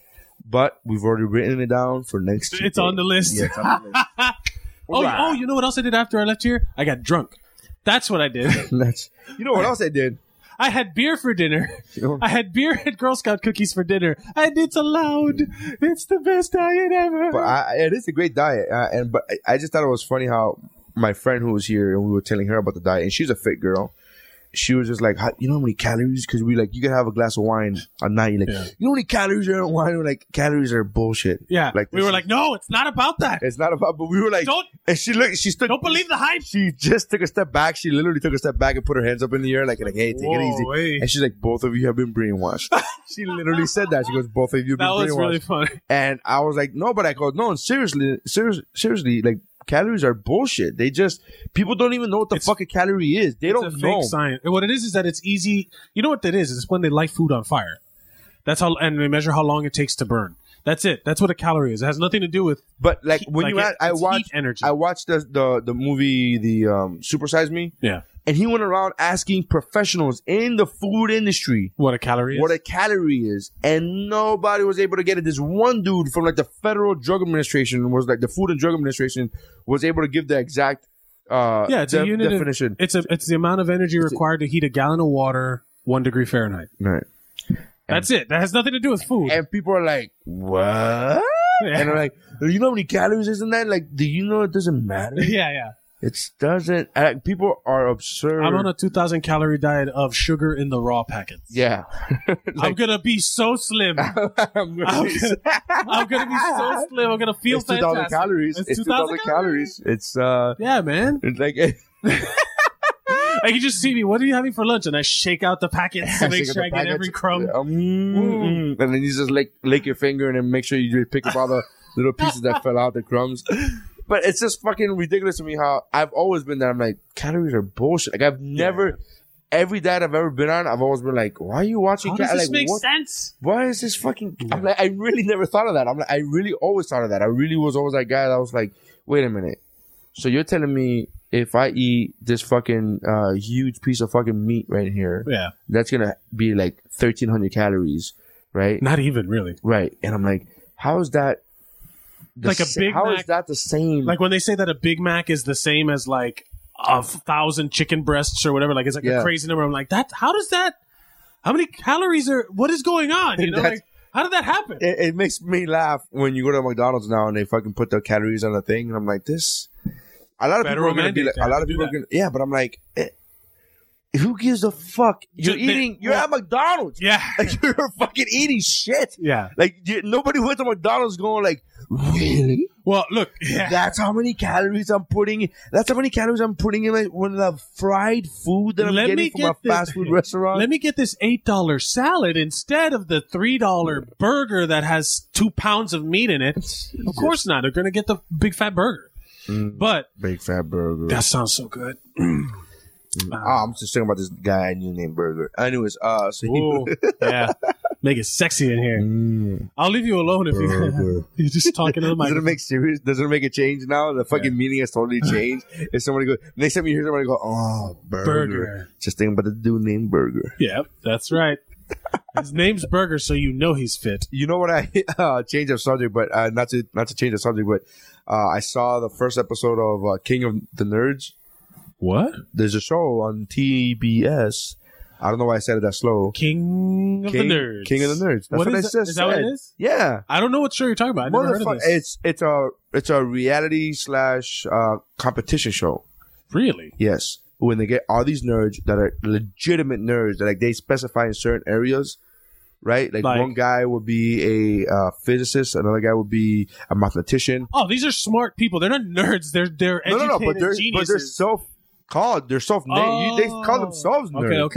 but we've already written it down for next. It's Tuesday. on the list. Yeah, it's on the list. oh, Right. oh, you know what else I did after I left here? I got drunk. That's what I did. That's, you know what else I did? I had beer for dinner. Sure. I had beer and Girl Scout cookies for dinner. And it's allowed. It's the best diet ever. But I, it is a great diet, uh, and but I, I just thought it was funny how my friend who was here and we were telling her about the diet, and she's a fit girl. She was just like, how, you know how many calories? Because we like, you can have a glass of wine a night. You're like, Yeah. you know how many calories are in wine? We're like, calories are bullshit. yeah. like we this were is- like, no, it's not about that. it's not about. But we were like, Don't- And she looked. She stood. Don't believe the hype. She just took a step back. She literally took a step back and put her hands up in the air, like, like, hey, take Whoa, it easy. hey. And she's like, both of you have been brainwashed. She literally said that. She goes, both of you have been That was brainwashed. really funny. And I was like, no, but I go, no, seriously, seriously, seriously, like calories are bullshit. They just, people don't even know what the It's- fuck a calorie is. They It's don't a know. fake science. What it is is that it's easy. You know what that is? It's when they light food on fire. That's how, and they measure how long it takes to burn. That's it. That's what a calorie is. It has nothing to do with. But like Heat- when like you, it- add, I it's watched, heat energy. I watched the, the, the movie, the, um, Super Size Me. Yeah. And he went around asking professionals in the food industry What a calorie is. what a calorie is, and nobody was able to get it. This one dude from like the Federal Drug Administration was like the Food and Drug Administration was able to give the exact uh yeah, it's a de- unit. definition. Of, it's a. It's the amount of energy required to heat a gallon of water one degree Fahrenheit. Right. That's it. That has nothing to do with food. And people are like, what? Yeah. And I'm like, you know how many calories is in that? Like, do you know it doesn't matter? yeah, yeah. It doesn't. Uh, people are absurd. I'm on a two thousand calorie diet of sugar in the raw packets. yeah. I'm gonna be so slim. I'm I'm gonna be- gonna, I'm gonna be so slim. I'm gonna feel it's two thousand fantastic. calories. It's, two thousand calories. It's uh, Yeah, man. it's like. Like you just see me. What are you having for lunch? And I shake out the packets to make Shake sure out I the get every packets. crumb. Um, mm, and then you just lick, lick your finger and then make sure you pick up all the little pieces that fell out, the crumbs. But it's just fucking ridiculous to me how I've always been that. I'm like, calories are bullshit. Like I've never, every diet I've ever been on, I've always been like, why are you watching? How ca- does this like, make what- sense? Why is this fucking? I'm like, I really never thought of that. I'm like, I really always thought of that. I really was always that guy that was like, wait a minute. So you're telling me if I eat this fucking uh, huge piece of fucking meat right here, Yeah. that's gonna be like thirteen hundred calories, right? Not even really. Right. And I'm like, how is that? the Like a sa- Big How is Mac- that the same? Like when they say that a Big Mac is the same as like a thousand chicken breasts or whatever. Like it's like Yeah. a crazy number. I'm like, that. How does that? How many calories are? What is going on? You know, That's- like how did that happen? it, it makes me laugh when you go to McDonald's now and they fucking put the calories on the thing, and I'm like, this. A lot of Federal people are gonna be like, mandate a lot to of do people are that. gonna, yeah, but I'm like, eh, who gives a fuck? You're Ju- they- eating. You're well- at McDonald's. Yeah. Like you're fucking eating shit. Yeah. Like you, nobody went to McDonald's going like, really? Well, look. Yeah. That's how many calories I'm putting in. That's how many calories I'm putting in like one of the fried food that I'm Let me getting from get a this- fast food restaurant. Let me get this eight dollar salad instead of the three dollar burger that has two pounds of meat in it. Of course not. They're gonna get the big fat burger. Mm. But Big fat burger. that sounds so good. Oh, I'm just talking about this guy I knew named Burger. Anyways, uh, so he, Ooh, yeah. Make it sexy in here. Mm. I'll leave you alone if you, Burger. you're just talking to the Does it mic. make serious? Does it make a change now? The fucking meaning has totally changed. If somebody go next time you hear somebody go, oh, burger, Burger. just think about the dude named Burger. Yep, that's right. His name's Burger, so you know he's fit. You know what? I uh, change of subject, but uh, not to not to change the subject, but uh, I saw the first episode of uh, King of the Nerds. What? There's a show on T B S. I don't know why I said it that slow. King of King, the Nerds. King of the Nerds. That's what, What I is just that- said. is that what it is? Yeah. I don't know what show you're talking about. I never heard of Motherfucker, this. it's it's a it's a reality slash uh, competition show. Really? Yes, when they get all these nerds that are legitimate nerds that like they specify in certain areas, right? Like, Like- one guy would be a uh, physicist, another guy would be a mathematician. Oh, these are smart people. They're not nerds. They're they're No, educated no, no, but they're but they're geniuses. self called. They're self named. They call themselves nerds. Okay, okay.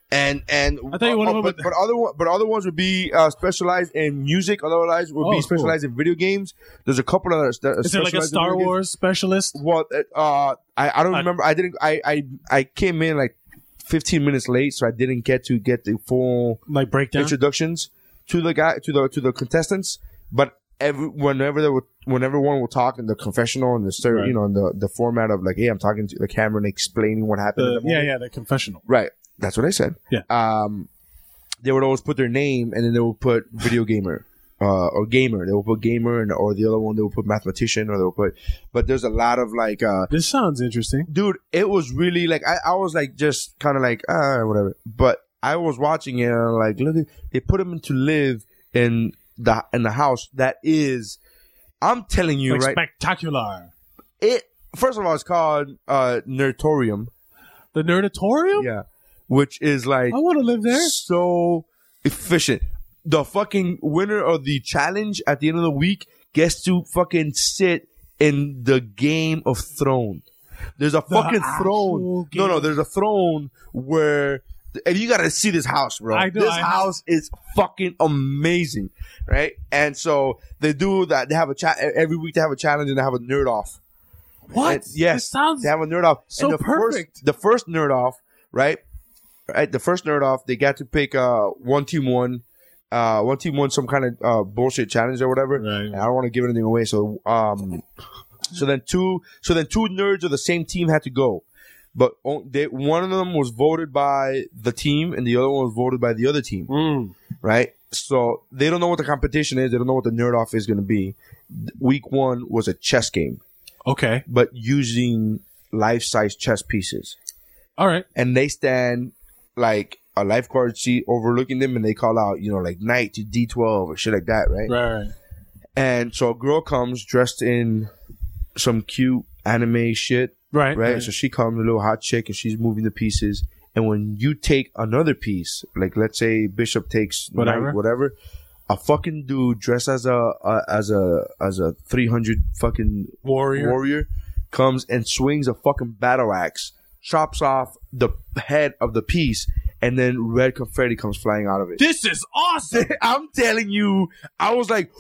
And and I thought you wanted uh, one but, with- but other one, but other ones would be uh, specialized in music. Otherwise, would Oh, be cool. specialized in video games. There's a couple of that are Is there like a specialized in Star video games. Wars specialist? Well, uh, I I don't I- remember. I didn't. I I I came in like fifteen minutes late, so I didn't get to get the full Like breakdown? introductions to the guy to the to the contestants. But every whenever they would, whenever one will talk in the confessional and the ster- Right. you know in the the format of like, hey, I'm talking to the camera and explaining what happened. in The, the movie. yeah, yeah, the confessional. Right. That's what I said. Yeah. Um, they would always put their name and then they would put video gamer, uh, or gamer. They would put gamer and or the other one they would put mathematician or they would put. But there's a lot of like, uh, This sounds interesting. dude, it was really like I, I was like just kind of like ah whatever. But I was watching it and I'm like, look, at, they put him to live in the in the house that is. I'm telling you, Like right? spectacular. It first of all, it's called uh, Nerdtorium. The Nerdatorium? Yeah, which is like I want to live there. so efficient. The fucking winner of the challenge at the end of the week gets to fucking sit in the Game of Thrones. There's a fucking throne. Game No, no, of- there's a throne where, and you gotta see this house, bro. I do, This I have- house is fucking amazing, right? And so they do that. They have a chat every week. They have a challenge and they have a nerd off. What? And- yes, This sounds they have a nerd off. so and the perfect. First, the first nerd off, right? Right. The first nerd off, they got to pick uh one team one, uh one team one some kind of uh bullshit challenge or whatever. Right. And I don't want to give anything away, so um, so then two, so then two nerds of the same team had to go, but o- they, one of them was voted by the team and the other one was voted by the other team. Mm. Right. So they don't know what the competition is. They don't know what the nerd off is going to be. Week one was a chess game, Okay. but using life-size chess pieces. All right. And they stand like a lifeguard seat overlooking them and they call out, you know, like knight to D twelve or shit like that, right? Right, right. And so a girl comes dressed in some cute anime shit, Right. right? So she comes, a little hot chick, and she's moving the pieces. And when you take another piece, like let's say Bishop takes Whatever. knight, whatever, a fucking dude dressed as a, a as a as a three hundred fucking Warrior. warrior comes and swings a fucking battle axe, chops off the head of the piece, and then red confetti comes flying out of it. This is awesome. I'm telling you, I was like,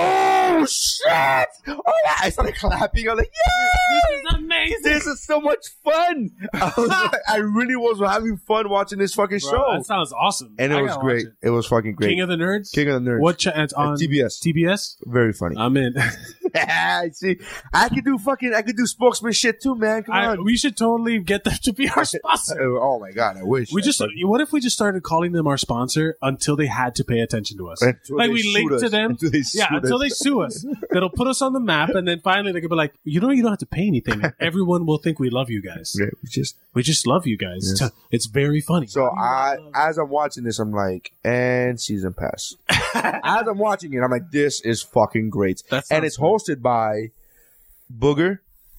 oh shit! Oh, yeah. I started clapping. I was like, yeah! This is amazing. This is so much fun. I, was like, I really was having fun watching this fucking Bro, show. that sounds awesome. And it I was gotta great. watch It. was fucking great. King of the Nerds? King of the Nerds. What? Cha- it's on T B S. T B S? Very funny. I'm in. See, I could do fucking, I could do spokesman shit too, man. Come I, on. we should totally get them to be our sponsor. Oh my god, I wish. We just, what if we just started calling them our sponsor until they had to pay attention to us? Until Like they we sued link us. to them. Until they yeah, sued until us. they sue us. That'll put us on the map, and then finally they could be like, you know, you don't have to pay anything. Everyone will think we love you guys. Yeah, we just. We just love you guys. Yes. It's very funny. So I, as I'm watching this, I'm like, and season pass. As I'm watching it, I'm like, this is fucking great. That sounds And it's hosted by Booger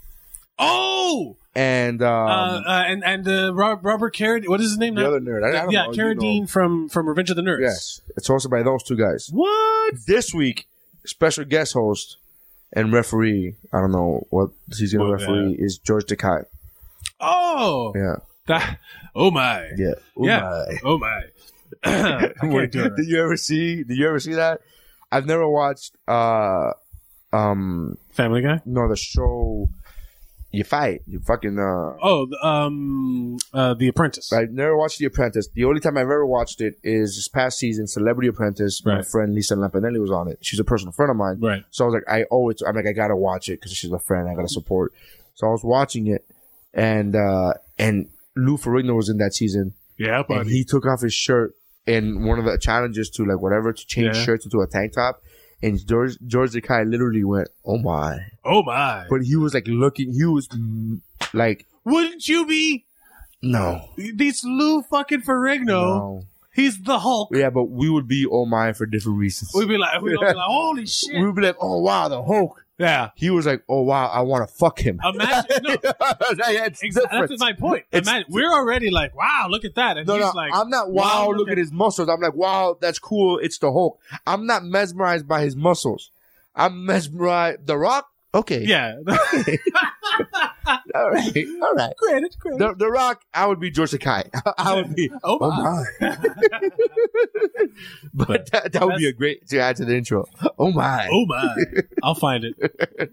oh, and um, uh, uh, and and uh, Rob, Robert Carradine. What is his name the now? other nerd. I, I don't yeah, know, you Carradine know. from from Revenge of the Nerds. Yes, it's hosted by those two guys. What? This week, special guest host and referee. I don't know what he's gonna Oh, referee is George Takei. Oh, Yeah, that. Oh my. yeah, Oh yeah. my. Oh my. I can't do it. Did you ever see? Did you ever see that? I've never watched. uh um Family Guy. No, the show. You fight. You fucking. uh Oh, the, um, uh, The Apprentice. I've never watched The Apprentice. The only time I've ever watched it is this past season, Celebrity Apprentice. My Right. friend Lisa Lampanelli was on it. She's a personal friend of mine. Right. So I was like, I owe it. To, I'm like, I gotta watch it because she's a friend. I gotta support. So I was watching it, and uh and Lou Ferrigno was in that season, Yeah, and buddy. he took off his shirt in one of the challenges to like whatever to change Yeah. shirts into a tank top, and George George Takei literally went, "Oh my!" Oh my. But he was like looking. He was mm, like, Wouldn't you be? no, This Lou fucking Ferrigno. no. He's the Hulk. Yeah, but we would be oh my for different reasons. We'd be like, we'd be like, holy shit. We would be like, oh wow, the Hulk. Yeah. He was like, oh wow, I want to fuck him. Imagine. No, It's exactly. different. That's my point. It's- Imagine, we're already like, wow, look at that. And No, he's no, like, I'm not. Wow, look at his muscles. I'm like, wow, that's cool. It's the Hulk. I'm not mesmerized by his muscles. I'm mesmerized. The Rock. Okay. Yeah. all right, all right. Credit, credit. The, the Rock, I would be George Takei. I would be. Oh, Oh my. my! but that, that would be a great to add to the intro. Oh my! Oh, my. I'll find it.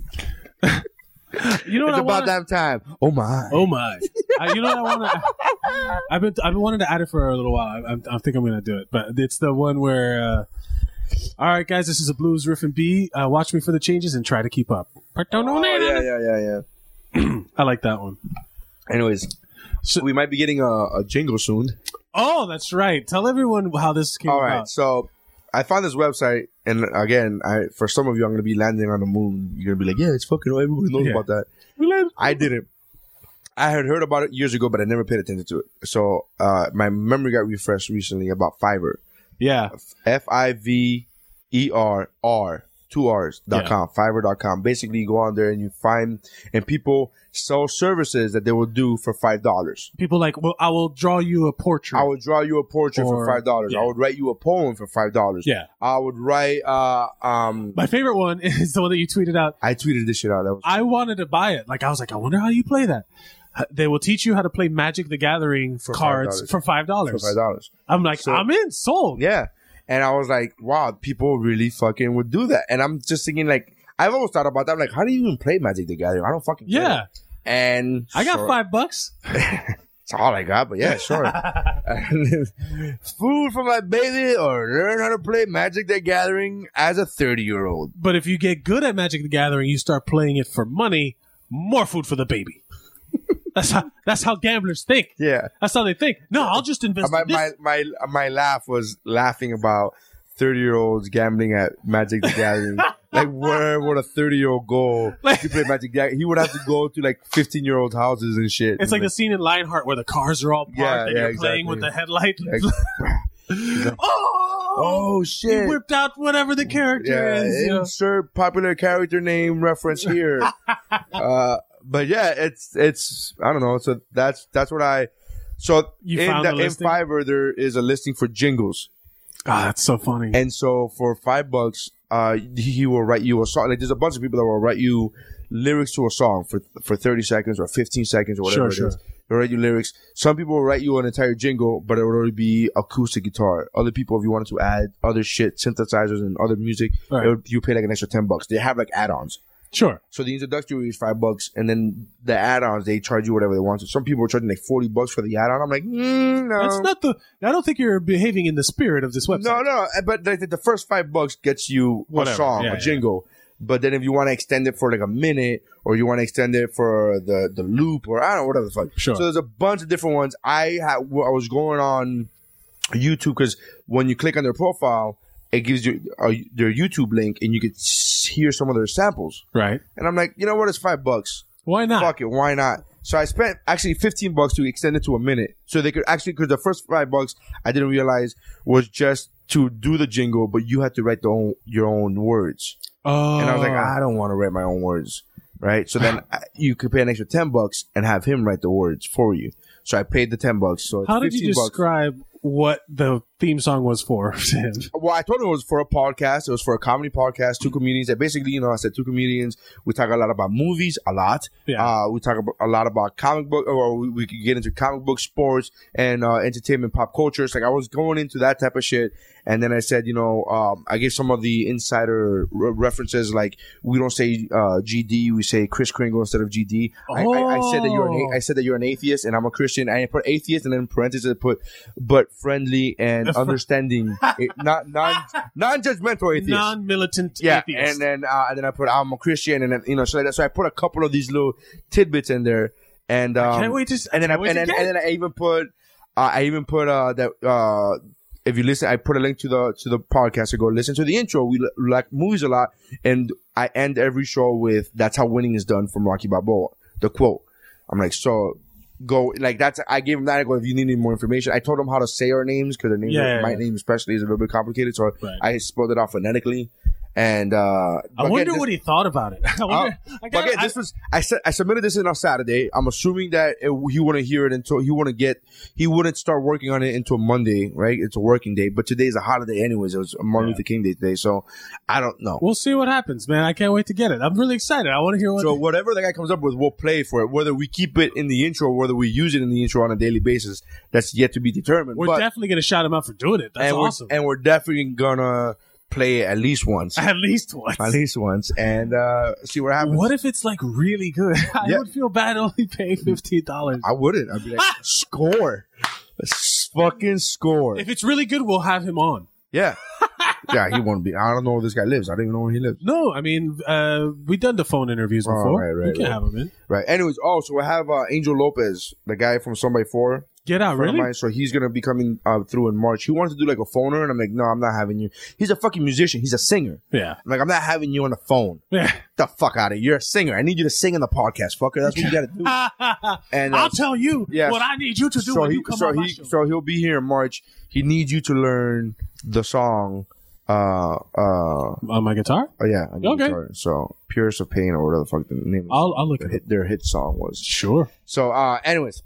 You know what It's I about want? that time. Oh my! Oh, my. I, you know what I want to... I've been, I've been wanting to add it for a little while. I, I, I think I'm going to do it. But it's the one where... Uh, all right, guys, this is a Blues Riff and B. Uh, watch me for the changes and try to keep up. Oh, yeah, yeah, yeah, yeah. I like that one. Anyways, so we might be getting a, a jingle soon. Oh, that's right. Tell everyone how this came All right, about. so I found this website, and again, I for some of you, I'm going to be landing on the moon. You're going to be like, yeah, it's fucking, everybody knows Yeah. about that. I didn't. I had heard about it years ago, but I never paid attention to it. So uh, my memory got refreshed recently about Fiverr. Yeah. F I V E R R, two R's, dot Yeah. com, Fiverr dot com. Basically, you go on there and you find, and people sell services that they will do for five dollars. People like, well, I will draw you a portrait. I would draw you a portrait Or- for five dollars. yeah. I would write you a poem for five dollars. Yeah. I would write, uh, um, My favorite one is the one that you tweeted out. I tweeted this shit out. That was, I wanted to buy it. Like, I was like, I wonder how you play that. Uh, They will teach you how to play Magic the Gathering For cards five dollars. for five dollars. for five dollars. I'm like, So- I'm in, sold. Yeah. And I was like, wow, people really fucking would do that. And I'm just thinking, like, I've always thought about that. I'm like, how do you even play Magic the Gathering? I don't fucking get Yeah. it. And I got sure, five bucks. It's all I got, but yeah, sure. Food for my baby or learn how to play Magic the Gathering as a thirty-year-old. But if you get good at Magic the Gathering, you start playing it for money, more food for the baby. That's how that's how gamblers think. Yeah. That's how they think. No, I'll just invest My, in this. my, my, my laugh was laughing about thirty-year-olds gambling at Magic the Gathering. Like, where would a thirty-year-old go to play Magic the Gathering? He would have to go to, like, fifteen-year-old houses and shit. It's like the scene in Lionheart where the cars are all parked Yeah, and yeah, you're playing exactly. with the headlight. Like, oh, oh, he shit. whipped out whatever the character Yeah, is. you know. insert popular character name reference here. uh, but yeah, it's it's I don't know. So that's that's what I. So You in, found the, the in listing? Fiverr there is a listing for jingles, Ah, that's so funny. and so for five bucks, uh, he will write you a song. Like there's a bunch of people that will write you lyrics to a song for for thirty seconds or fifteen seconds or whatever Sure, it is. sure. They'll write you lyrics. Some people will write you an entire jingle, but it will only be acoustic guitar. Other people, if you wanted to add other shit, synthesizers and other music, Right. it would, you pay like an extra ten bucks. They have like add-ons. Sure. So the introductory is five bucks, and then the add-ons they charge you whatever they want. So some people are charging like forty bucks for the add-on. I'm like, mm, no, That's not the. I don't think you're behaving in the spirit of this website. no, no. But the, the first five bucks gets you Whatever. a song, Yeah, a yeah. jingle. But then if you want to extend it for like a minute, or you want to extend it for the the loop, or I don't know, whatever the fuck. Sure. So there's a bunch of different ones. I had I was going on YouTube because when you click on their profile, it gives you uh, their YouTube link, and you could s- hear some of their samples. Right. And I'm like, you know what? It's five bucks. Why not? Fuck it, why not? So I spent actually fifteen bucks to extend it to a minute, so they could actually because the first five bucks I didn't realize was just to do the jingle, but you had to write the own, your own words, Oh. and I was like, I don't want to write my own words, right? So then I- you could pay an extra ten bucks and have him write the words for you. So I paid the ten bucks. So it's How did you fifteen bucks. describe what the theme song was for to him? Well, I told him it was for a podcast. It was for a comedy podcast. Two comedians. That basically, you know, I said two comedians. We talk a lot about movies, a lot. Yeah. Uh, we talk about, a lot about comic book, or we, we could get into comic book, sports, and uh, entertainment, pop culture. It's like I was going into that type of shit. And then I said, you know, um, I gave some of the insider re- references, like we don't say uh, G D, we say Chris Kringle instead of G D. I, I, I said that you're an a- I said that you're an atheist, and I'm a Christian. I put atheist, and then in parentheses I put, but friendly and understanding, it, not non non judgmental atheist. Non-militant Yeah, atheist. and then uh, and then I put I'm a Christian, and then you know, so like that. So I put a couple of these little tidbits in there, and um, can't wait to s- and then I, can't wait and to then get and then I even put uh, I even put uh that uh if you listen, I put a link to the to the podcast to go listen to the intro. We l- like movies a lot, and I end every show with "That's how winning is done" from Rocky Balboa. The quote. I'm like, so go like that's. I gave him that. I go, if you need any more information, I told him how to say our names because the name, Yeah, yeah, my yeah. name especially is a little bit complicated. So Right. I spelled it out phonetically, And uh, I again, wonder this, what he thought about it. I wonder, uh, I but gotta- again, this I- was I said I submitted this in on Saturday. I'm assuming that it, he wouldn't hear it until he wouldn't get he wouldn't start working on it until Monday, right? It's a working day, but today's a holiday anyways. It was Martin Luther King Day today, so I don't know. We'll see what happens, man. I can't wait to get it. I'm really excited. I want to hear what. So whatever the guy comes up with, we'll play for it. Whether we keep it in the intro, or whether we use it in the intro on a daily basis, that's yet to be determined. we're but, definitely gonna shout him out for doing it. That's and awesome. We're, and we're definitely gonna play it at least once. At least once. At least once, and uh, see what happens. What if it's like really good? I Yeah. would feel bad only paying fifteen dollars. I wouldn't. I'd be like, score, S- fucking score. If it's really good, we'll have him on. Yeah, yeah. He won't be. I don't know where this guy lives. I don't even know where he lives. No, I mean, uh, we've done the phone interviews Oh, before. right, right, we can right. have him in. Right. Anyways, oh, so I have uh, Angel Lopez, the guy from Somebody Four. Get out, friend of really? mine, so he's gonna be coming uh, through in March. He wanted to do like a phoner, and I'm like, no, I'm not having you. He's a fucking musician. He's a singer. Yeah. I'm like, I'm not having you on the phone. Yeah. Get the fuck out of here. You're a singer. I need you to sing in the podcast, fucker. That's what you gotta do. And uh, I'll tell you yes. what I need you to do so when he, you come so on my he, show. so he'll be here in March. He needs you to learn the song. Uh, uh, on my guitar? oh yeah, I need Okay. guitar. So Purest of Pain or whatever the fuck the name. Is. I'll, I'll look their at it. hit, their hit song was. Sure. So, uh, anyways,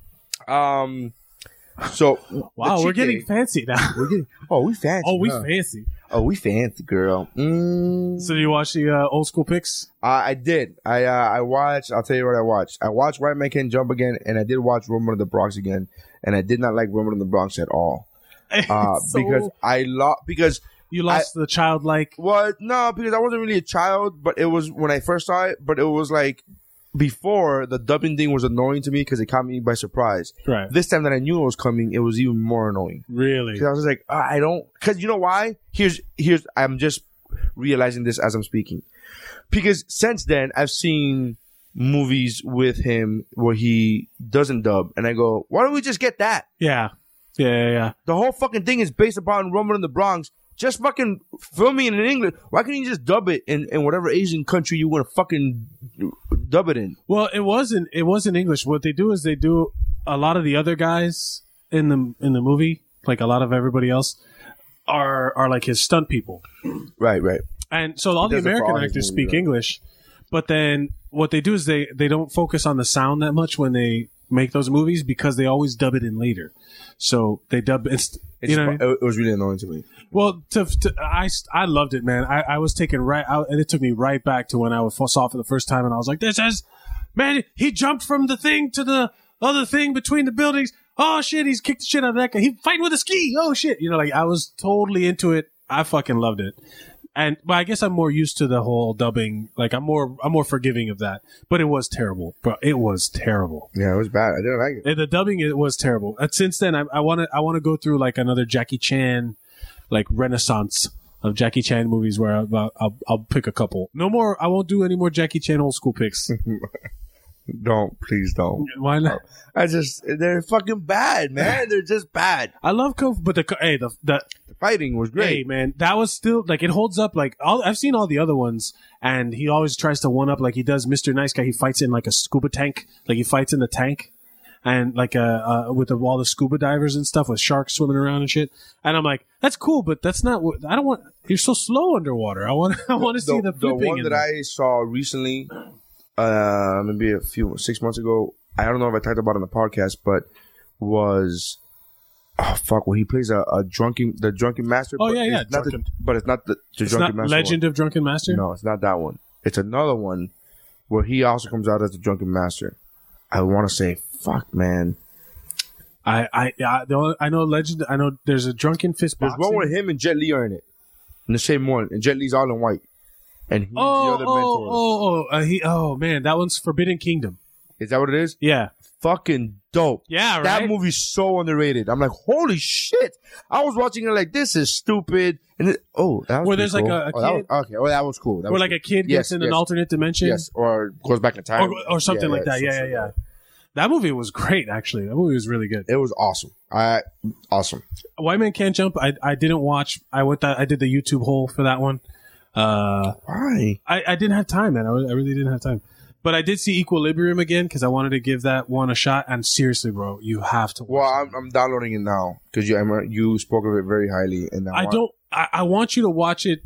um, so Wow, the we're chick getting day- fancy now. we're getting. Oh, we fancy. oh, we huh? fancy. Oh, we fancy, girl. Mm. So, do you watch the uh, old school pics? Uh, I did. I uh, I watched. I'll tell you what I watched. I watched White Man Can't Jump again, and I did watch Rumble in the Bronx again, and I did not like Rumble in the Bronx at all. Uh, So- because I lost. Because You lost the childlike. well, no, because I wasn't really a child, but it was when I first saw it. But it was like before the dubbing thing was annoying to me because it caught me by surprise. Right. This time that I knew it was coming, it was even more annoying. Really? Because I was like, ah, I don't. Because you know why? Here's here's. I'm just realizing this as I'm speaking. Because since then, I've seen movies with him where he doesn't dub, and I go, why don't we just get that? Yeah. Yeah, yeah, yeah. The whole fucking thing is based upon Rumble in the Bronx. Just fucking film me in English. Why can't you just dub it in, in whatever Asian country you want to fucking dub it in? Well, it wasn't. It was in English. What they do is they do a lot of the other guys in the in the movie, like a lot of everybody else, are are like his stunt people. Right, right. And so all the does it for American all his actors movies, speak right? English, but then what they do is they they don't focus on the sound that much when they make those movies because they always dub it in later. So they dub it's, It's you know. just- it was really annoying to me. Well, to, to, I, I loved it, man. I, I was taken right out, and it took me right back to when I was saw it for the first time, and I was like, "This is, man, he jumped from the thing to the other thing between the buildings. Oh shit, he's kicked the shit out of that guy. He's fighting with a ski. Oh shit, you know, like I was totally into it. I fucking loved it. And but I guess I'm more used to the whole dubbing. Like I'm more, I'm more forgiving of that. But it was terrible, bro. It was terrible. Yeah, it was bad. I didn't like it. And the dubbing, it was terrible. And since then, I want to, I want to go through like another Jackie Chan, like renaissance of Jackie Chan movies where I'll, I'll, I'll pick a couple. No more. I won't do any more Jackie Chan old school picks. Don't, please don't. Why not? I just, they're fucking bad, man. They're just bad. I love Kung Fu, but the hey the the The fighting was great. hey man, that was still like it holds up. Like all, I've seen all the other ones, and he always tries to one up. Like he does Mister Nice Guy. He fights in like a scuba tank. Like he fights in the tank. And like uh, uh with the, all the scuba divers and stuff with sharks swimming around and shit, and I'm like, that's cool, but that's not what I don't want. You're so slow underwater. I want I want to see the the flipping. one in that there. I saw recently, uh, maybe a few six months ago. I don't know if I talked about it on the podcast, but was oh fuck, where he plays a, a drunken the drunken master. Oh, but yeah, yeah, it's not the, Drunken. but it's not the, the It's drunken not master. Legend of Drunken Master. one. No, it's not that one. It's another one where he also comes out as the drunken master. I want to say, fuck, man. I I I, the only, I know Legend. I know there's a Drunken Fist There's boxing. one where him and Jet Li are in it, in the same one, and Jet Li's all in white, and he's Oh the other oh mentor. oh oh uh, he oh man, that one's Forbidden Kingdom. Is that what it is? Yeah. Fucking dope. Yeah, right? That movie's so underrated. I'm like, holy shit! I was watching it like, this is stupid. And it, oh, that was Where pretty there's like cool. a- a oh, that kid- was, okay, well, that was cool. That Where was like cool. a kid Yes, gets in yes, an alternate dimension. yes, or goes back in time, Or, or something Yeah, like that. yeah, Yeah, so- yeah, yeah. That movie was great, actually. That movie was really good. It was awesome. I awesome. White Man Can't Jump. I I didn't watch. I went. That, I did the YouTube hole for that one. Uh, Why? I, I didn't have time, man. I, was- I really didn't have time. But I did see Equilibrium again because I wanted to give that one a shot. And seriously, bro, you have to watch Well, it. I'm, I'm downloading it now because you I remember you spoke of it very highly, and I, I want- don't. I, I want you to watch it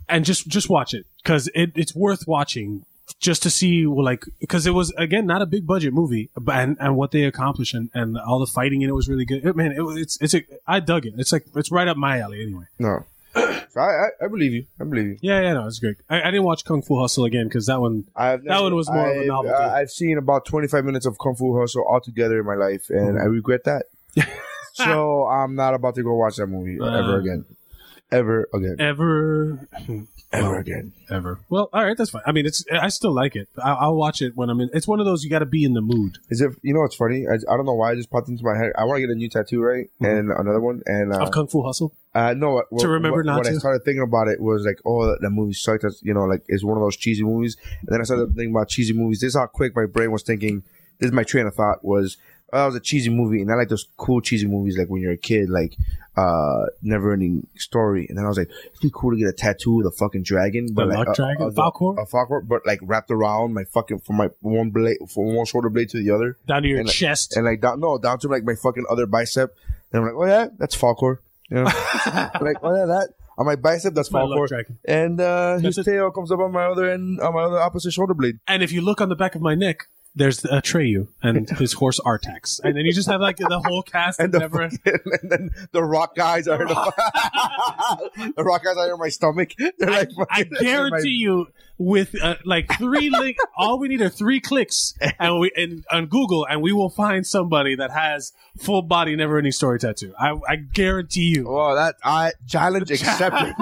and just just watch it because it, it's worth watching just to see like because it was again not a big budget movie, but and, and what they accomplished and, and all the fighting in it was really good. It, man, it, it's it's a, I dug it. It's like it's right up my alley anyway. No. So I, I I believe you. I believe you. Yeah, yeah, no, it's great. I, I didn't watch Kung Fu Hustle again because that one I've that one was more of a I've- novelty. I- I've seen about twenty-five minutes of Kung Fu Hustle altogether in my life, and I regret that. So I'm not about to go watch that movie Uh, ever again. Ever again. Ever, Ever again. ever. Well, all right, that's fine. I mean, it's I still like it. I, I'll watch it when I'm in. It's one of those you got to be in the mood. Is it? You know what's funny? I, I don't know why it just popped into my head. I want to get a new tattoo, right? And another one. And uh, Of Kung Fu Hustle. Uh, no, what, To remember what, not what to? I started thinking about it was like, oh, that, that movie sucked. That's, you know, like it's one of those cheesy movies. And then I started thinking about cheesy movies. This is how quick my brain was thinking. This is my train of thought was, oh, that was a cheesy movie, and I like those cool cheesy movies, like when you're a kid, like uh, Never Ending Story. And then I was like, it'd be cool to get a tattoo with a fucking dragon, but The like luck a, dragon? a, Falcor? a Falcor, but like wrapped around my fucking from my one blade, from one shoulder blade to the other, Down to your and, like- chest. and like down, no, down to like my fucking other bicep. And I'm like, oh yeah, that's Falcor. You know, like oh yeah, that on my bicep, that's My luck Falcor. dragon. And uh, his That's a- tail comes up on my other end, on my other opposite shoulder blade. And if you look on the back of my neck, there's Atreyu and his horse Artax. And then you just have like the whole cast And and the never. and then the rock guys are in the, the rock guys are in my stomach. They're like, I fucking- guarantee you, with uh, like three link, all we need are three clicks, and we and on Google, and we will find somebody that has full body Never Ending Story tattoo. I, I guarantee you. Oh, that I challenge accepted.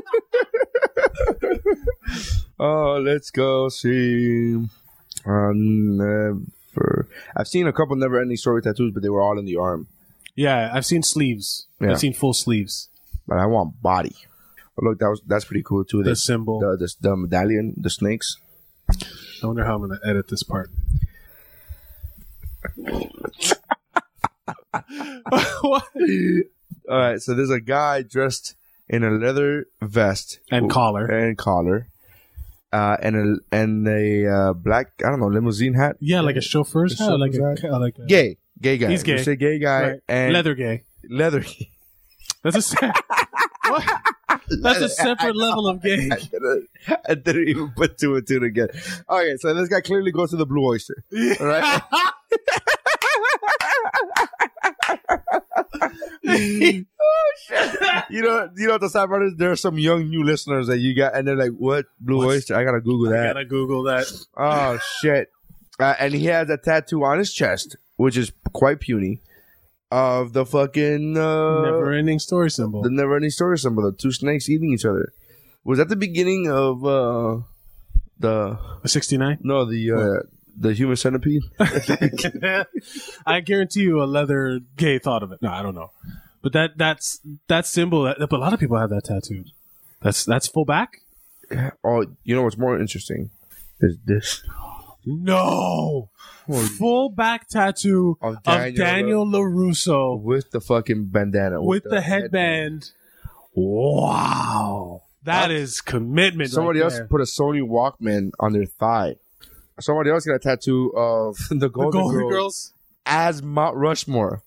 Oh, let's go see. Um, never. I've seen a couple Never Ending Story tattoos, but they were all in the arm. Yeah, I've seen sleeves. Yeah. I've seen full sleeves. But I want body. But look, that was that's pretty cool too. The They- symbol. the, the the medallion, the snakes. I wonder how I'm going to edit this part. What? All right, so there's a guy dressed in a leather vest And collar. and collar, uh, and a and a uh, black I don't know limousine hat. Yeah, like a chauffeur's A hat, like a, chauffeur's like a Gay, gay guy. He's gay. We say gay guy right. and leather gay. leather. That's a se- what? That's a separate level of gay. I didn't, I didn't even put two and two together. Okay, so this guy clearly goes to the Blue Oyster. All right. Oh, shit. You know, you know what the sad part is? There are some young new listeners that you got, and they're like, "What Blue What's- Oyster?" I gotta Google I that. gotta Google that. Oh shit! Uh, and he has a tattoo on his chest, which is quite puny, of the fucking uh, Never ending story symbol. the never ending story symbol, the two snakes eating each other. Was that the beginning of uh, the sixty-nine? no the uh, the human centipede? I guarantee you a leather gay thought of it. No, I don't know. But that that's that symbol that, but a lot of people have that tattooed. That's that's full back? Oh, you know what's more interesting is this. No. Full back tattoo Of of Daniel Daniel, LaRusso With the fucking bandana. with the headband. Wow. That is commitment. Somebody right else there. put a Sony Walkman on their thigh. Somebody else got a tattoo of the The Golden, Golden Girls, Girls. as Mount Rushmore.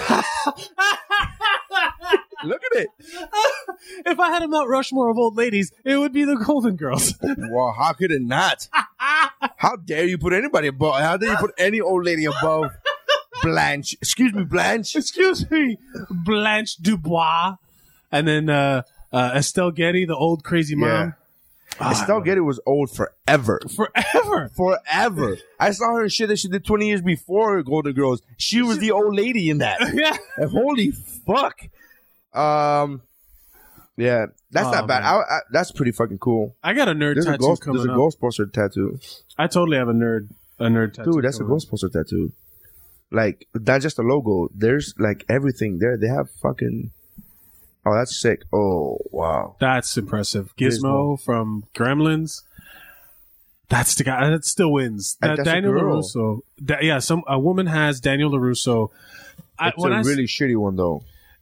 Look at it. If I had a Mount Rushmore of old ladies, it would be the Golden Girls. Well, how could it not? How dare you put anybody above? How dare you put any old lady above Blanche? Excuse me, Blanche. Excuse me, Blanche Dubois, and then uh, uh, Estelle Getty, the old crazy mom. Yeah. Ah, Estelle Getty was old forever. Forever. Forever. I saw her in shit that she did twenty years before Golden Girls. She was the old lady in that. Yeah. And holy fuck. Um, yeah, that's Oh, not bad. man. I, I, that's pretty fucking cool. I got a nerd There's a, tattoo ghost, coming there's a up. Ghostbuster tattoo. I totally have a nerd a nerd tattoo. Dude, that's a coming up. Ghostbuster tattoo. Like, not just a logo. There's like everything there. They have fucking. Oh, that's sick. Oh, wow. That's impressive. Gizmo, Gizmo. from Gremlins. That's the guy that still wins. And That that's a Daniel girl. LaRusso. Da- yeah, some a woman has Daniel LaRusso. I, It's when a I s- really shitty one, though.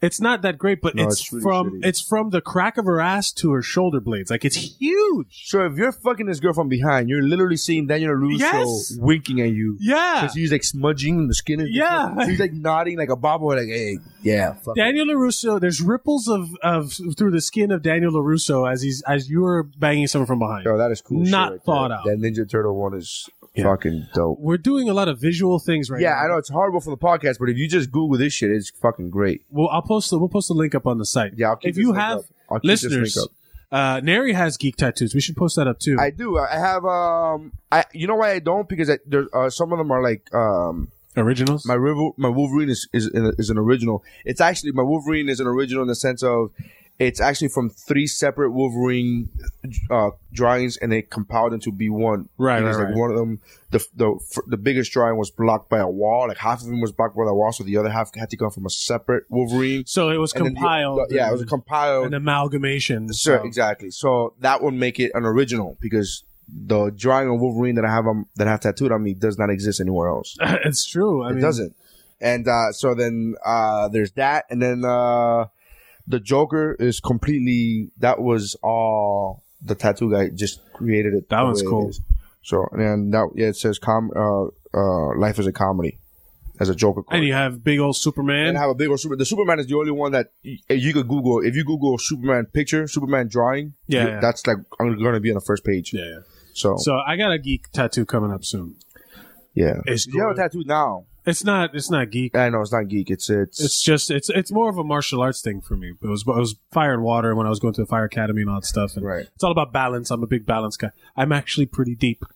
It's not that great, but No, it's, it's really from shitty. it's from the crack of her ass to her shoulder blades. Like it's huge. So if you're fucking this girl from behind, you're literally seeing Daniel LaRusso Yes. winking at you. Yeah. Because he's like smudging the skin. Of Yeah. So he's like nodding like a bobblehead, like, hey, yeah. Fuck Daniel LaRusso, there's ripples of, of through the skin of Daniel LaRusso as he's as you were banging someone from behind. Yo, that is cool. Not shit right thought there. out. That Ninja Turtle one is Yeah. fucking dope. We're doing a lot of visual things right Yeah, now. I know it's horrible for the podcast, but if you just Google this shit, it's fucking great. Well, I'll post the, we'll post the link up on the site. Yeah, I'll keep if this you link have up. I'll keep this listeners, link up. uh, Neri has geek tattoos. We should post that up too. I do. I have. Um, I. You know why I don't? Because I, there, uh, some of them are like. Um, Originals. my river, my Wolverine is is is an original. It's actually my Wolverine is an original in the sense of. It's actually from three separate Wolverine uh, drawings, and they compiled into be one. Right, Because, right, like right. one of them, the the the biggest drawing was blocked by a wall. Like half of him was blocked by the wall, so the other half had to come from a separate Wolverine. so it was And then the- compiled. the- yeah, it was a compiled. an amalgamation. Sure, So- exactly. So that would make it an original because the drawing of Wolverine that I have um, that I have tattooed on me does not exist anywhere else. it's true. I It mean, doesn't. And uh, so then uh, there's that, and then uh, the Joker is completely. That was all the tattoo guy just created it. That the one's way it cool. is. So and then that yeah, it says com uh, uh, life is a comedy as a Joker. quote. And you have big old Superman. And I have a big old Super. The Superman is the only one that you, you could Google. If you Google Superman picture, Superman drawing, Yeah, you- yeah. that's like I'm going to be on the first page. yeah, yeah. So, So I got a geek tattoo coming up soon. yeah, It's you have a good. tattoo now. It's not. It's not geek. I know it's not geek. It's it's, It's just. It's it's more of a martial arts thing for me. It was it was fire and water when I was going to the fire academy and all that stuff. And Right. It's all about balance. I'm a big balance guy. I'm actually pretty deep.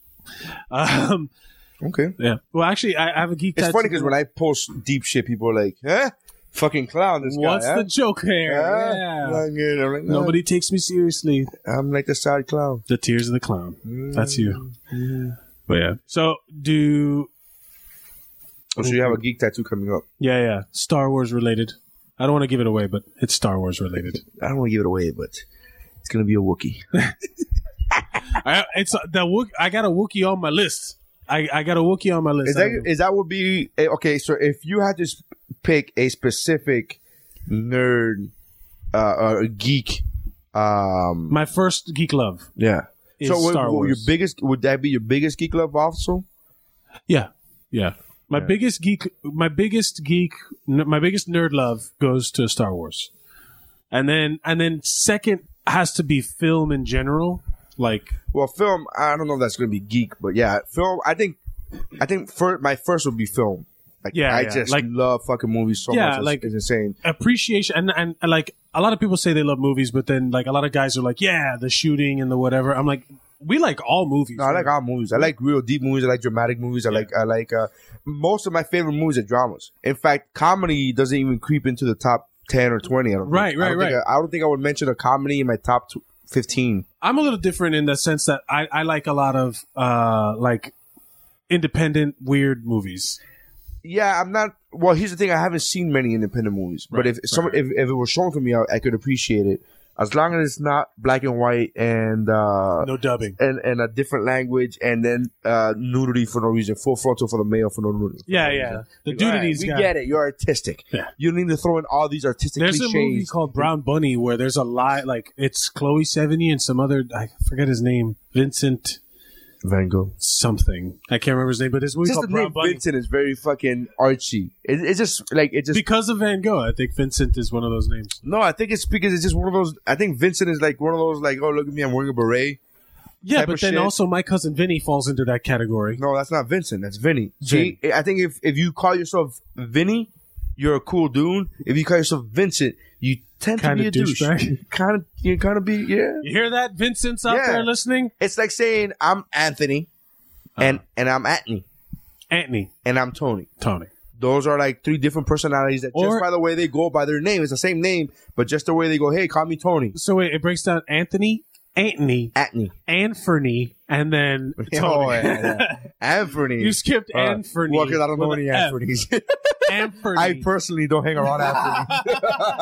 Um. okay. Yeah. Well, actually, I, I have a geek It's tattoo. funny because when I post deep shit, people are like, "Huh, fucking clown, this What's guy." the huh? joke here? Huh? Yeah. Like, yeah, I'm like, no, Nobody takes me seriously. I'm like the side clown. The tears of the clown. That's you. But yeah. So do Oh, so you have a geek tattoo coming up. yeah yeah Star Wars related. I don't want to give it away, but it's Star Wars related. I don't want to give it away, but it's gonna be a Wookiee. I, it's uh, the Wook, I got a Wookiee on my list. I, I got a Wookiee on my list. Is that is that would be eh, okay? So if you had to s- pick a specific nerd, uh, or geek, um, my first geek love? yeah. Is So would, Star would your Wars. biggest would that be your biggest geek love also? Yeah, yeah. My biggest geek, my biggest geek, n- my biggest nerd love goes to Star Wars, and then and then second has to be film in general. Like Well, film. I don't know if that's gonna be geek, but yeah, film. I think I think for my first would be film. Like, Yeah, I yeah. just Like- love fucking movies so Yeah, much. It's, like- it's insane. appreciation and, and and like a lot of people say they love movies, but then like a lot of guys are like, yeah, the shooting and the whatever. I'm like, we like all movies. No, I like all movies. I like real deep movies. I like dramatic movies. I like I like uh, most of my favorite movies are dramas. In fact, comedy doesn't even creep into the top ten or twenty. I don't Right, think. right, I don't right. Think I, I don't think I would mention a comedy in my top tw- fifteen. I'm a little different in the sense that I, I like a lot of uh like independent weird movies. Yeah, I'm not. Well, here's the thing: I haven't seen many independent movies, but Right, if some right. if, if it was shown to me, I, I could appreciate it as long as it's not black and white and uh, No dubbing. and and a different language, and then uh, nudity for no reason, full frontal for the male for no reason. Yeah, yeah. The Like, all right, dudity's we got. get it. You're artistic. Yeah. You don't need to throw in all these artistic There's cliches. a movie called Brown Bunny where there's a lie, like it's Chloe Sevigny and some other, I forget his name, Vincent Van Gogh. something. I can't remember his name, but this movie Just called the Brown name Bunny. Vincent is very fucking artsy. It, it's just like it just. Because of Van Gogh, I think Vincent is one of those names. no, I think it's because it's just one of those. I think Vincent is like one of those like, oh look at me, I'm wearing a beret. Yeah, Type but of then shit. also my cousin Vinny falls into that category. No, that's not Vincent. That's Vinny. See, I think if if you call yourself Vinny, you're a cool dude. If you call yourself Vincent, you tend Kinda to be a douche. douchebag. Kind of, you kind of be yeah. You hear that, Vincent's out Yeah. there listening? It's like saying I'm Anthony, and and I'm Antony, Antony, and I'm Tony. Tony. Those are like three different personalities that Or- just by the way they go by their name, it's the same name, but just the way they go, hey, call me Tony. So wait, it breaks down Anthony, Antony, Antony. Anthony, and then Tony. Oh, yeah, yeah. Anthony. You skipped Uh, Anthony. Well, because I don't know with any an F. Anthony's. Anthony. I personally don't hang around Anthony.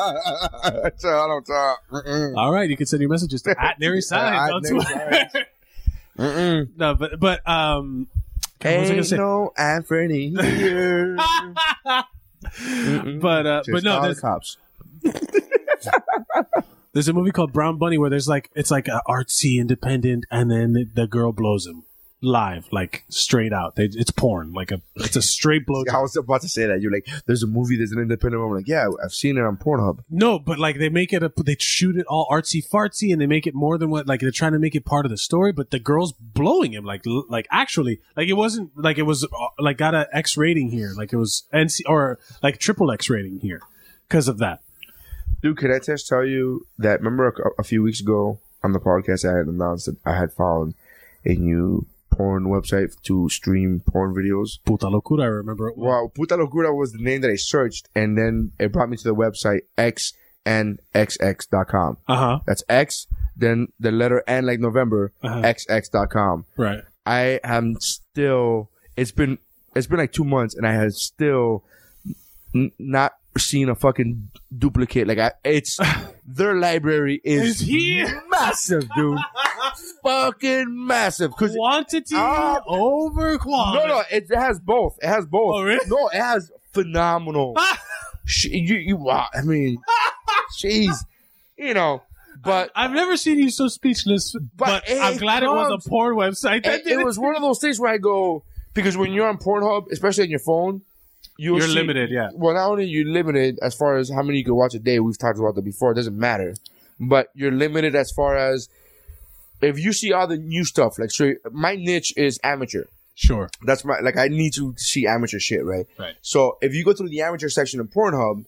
So I don't talk. Mm-mm. All right, you can send your messages to at Nary Science At on Nary Twitter. Mm-mm. No, but but um, what was I gonna Ain't say? no Anthony here. Mm-mm. But uh, Just but no, call the there's, cops. There's a movie called Brown Bunny where there's like it's like a artsy independent, and then the girl blows him live, like straight out. They, it's porn, like a it's a straight blow. I was about to say that. You're like, there's a movie, there's an independent one. I'm like, yeah, I've seen it on Pornhub. No, but like they make it a, they shoot it all artsy fartsy, and they make it more than what, like they're trying to make it part of the story. But the girl's blowing him, like like actually, like it wasn't like it was uh, like got a X rating here, like it was N C or like triple X rating here because of that. Dude, can I just tell you that? Remember a, a few weeks ago on the podcast, I had announced that I had found a new porn website to stream porn videos. Puta Locura, I remember it. Well, Puta Locura was the name that I searched, and then it brought me to the website x n x x dot com. Uh-huh. That's X, then the letter N like November, uh-huh. x x dot com. Right. I am still, it's been, it's been like two months, and I have still n- not seen a fucking duplicate. Like, I, it's, their library is here. Massive, dude. Fucking massive. Quantity uh, over quality. No, no, it, it has both. It has both. Oh, really? No, it has phenomenal. sh- you, you, wow, I mean, jeez, you know, but I've never seen you so speechless. But, but I'm glad comes, it was a porn website. That it, did it was one of those things where I go, because when you're on Pornhub, especially on your phone, You'll You're see, limited, yeah. Well, not only are you limited as far as how many you can watch a day, we've talked about that before, it doesn't matter. But you're limited as far as if you see all the new stuff. Like, so my niche is amateur. Sure. That's my, like, I need to see amateur shit, right? Right. So if you go through the amateur section of Pornhub,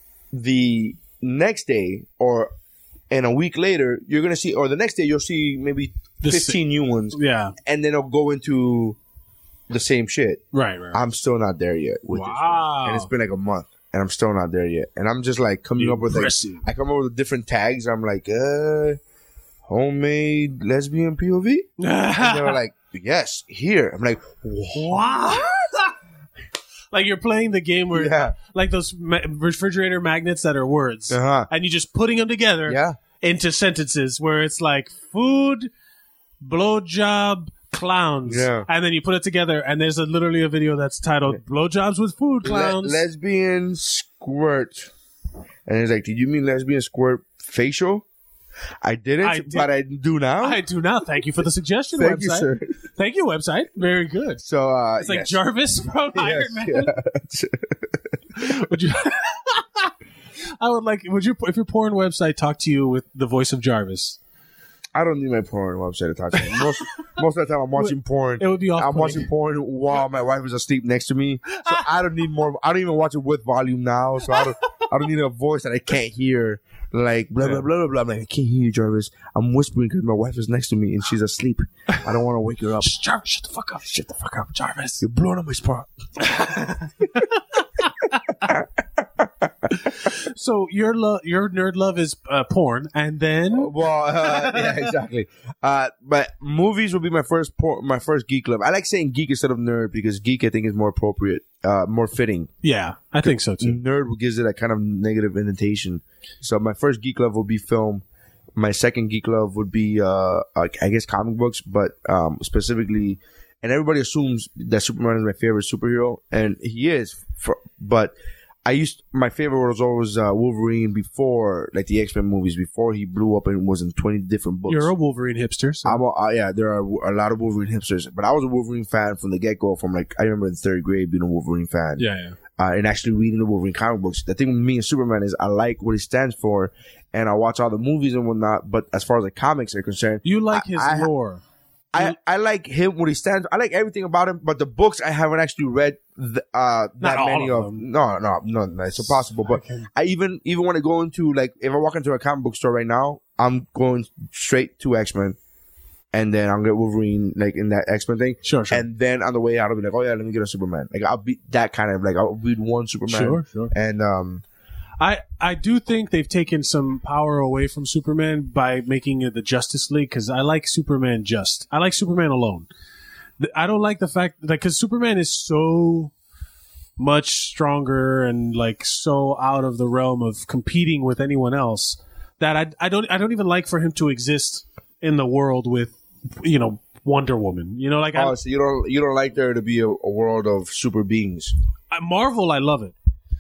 the next day or in a week later, you're going to see, or the next day, you'll see maybe fifteen new ones. Yeah. And then it'll go into the same shit. Right, right, right. I'm still not there yet with wow. this one. And it's been like a month, and I'm still not there yet. And I'm just like coming Impressive. up with like, I come up with different tags. I'm like, uh, homemade lesbian P O V? And they were like, yes, here. I'm like, what? Like you're playing the game where, yeah. like those ma- refrigerator magnets that are words, uh-huh. and you're just putting them together yeah. into sentences where it's like food, blowjob, clowns, yeah. and then you put it together, and there's a, literally a video that's titled "Blowjobs with Food Clowns." Le- lesbian squirt, and it's like, did you mean lesbian squirt facial? I didn't, I did. But I do now. I do now. Thank you for the suggestion. Thank website. you, sir. Thank you, website. Very good. So uh, it's like yes. Jarvis from yes, Iron Man. Yeah. Would you? I would like. Would you? If your porn website talked to you with the voice of Jarvis? I don't need my porn website to talk to me. Most, most of the time, I'm watching porn. It would be I'm watching porn while my wife is asleep next to me. So I don't need more. I don't even watch it with volume now. So I don't. I don't need a voice that I can't hear. Like blah blah blah blah blah. I'm like, I can't hear you, Jarvis. I'm whispering because my wife is next to me and she's asleep. I don't want to wake her up. Shh, Jarvis, shut the fuck up. Shut the fuck up, Jarvis. You're blowing up my spot. So your lo- your nerd love is uh, porn, and then well, uh, yeah, exactly. Uh, but movies will be my first por- my first geek love. I like saying geek instead of nerd because geek I think is more appropriate, uh, more fitting. Yeah, I think so too. Nerd gives it a kind of negative indentation. So my first geek love will be film. My second geek love would be, uh, I guess, comic books, but um, specifically, and everybody assumes that Superman is my favorite superhero, and he is. For, but I used my favorite was always uh, Wolverine before, like the X-Men movies, before he blew up and was in twenty different books. You're a Wolverine hipster. So. I'm a, uh, yeah, there are a lot of Wolverine hipsters, but I was a Wolverine fan from the get-go. From like I remember in third grade being a Wolverine fan. Yeah, yeah. Uh, and actually reading the Wolverine comic books. The thing with me and Superman is I like what he stands for, and I watch all the movies and whatnot. But as far as the comics are concerned, you like I, his I, lore. I, I like him, what he stands for. I like everything about him, but the books I haven't actually read the, uh, that Not many all of. of them. No, no, no, no, it's impossible. But I even even want to go into, like, if I walk into a comic book store right now, I'm going straight to X-Men. And then I'll get Wolverine, like, in that X-Men thing. Sure, sure. And then on the way out, I'll be like, oh, yeah, let me get a Superman. Like, I'll be that kind of, like, I'll read one Superman. Sure, sure. And, um... I, I do think they've taken some power away from Superman by making it the Justice League, because I like Superman just. I like Superman alone. I don't like the fact that, because Superman is so much stronger and, like, so out of the realm of competing with anyone else that I, I don't I don't even like for him to exist in the world with, you know, Wonder Woman. You know, like, Oh, I, so you don't, you don't like there to be a, a world of super beings? I, Marvel, I love it.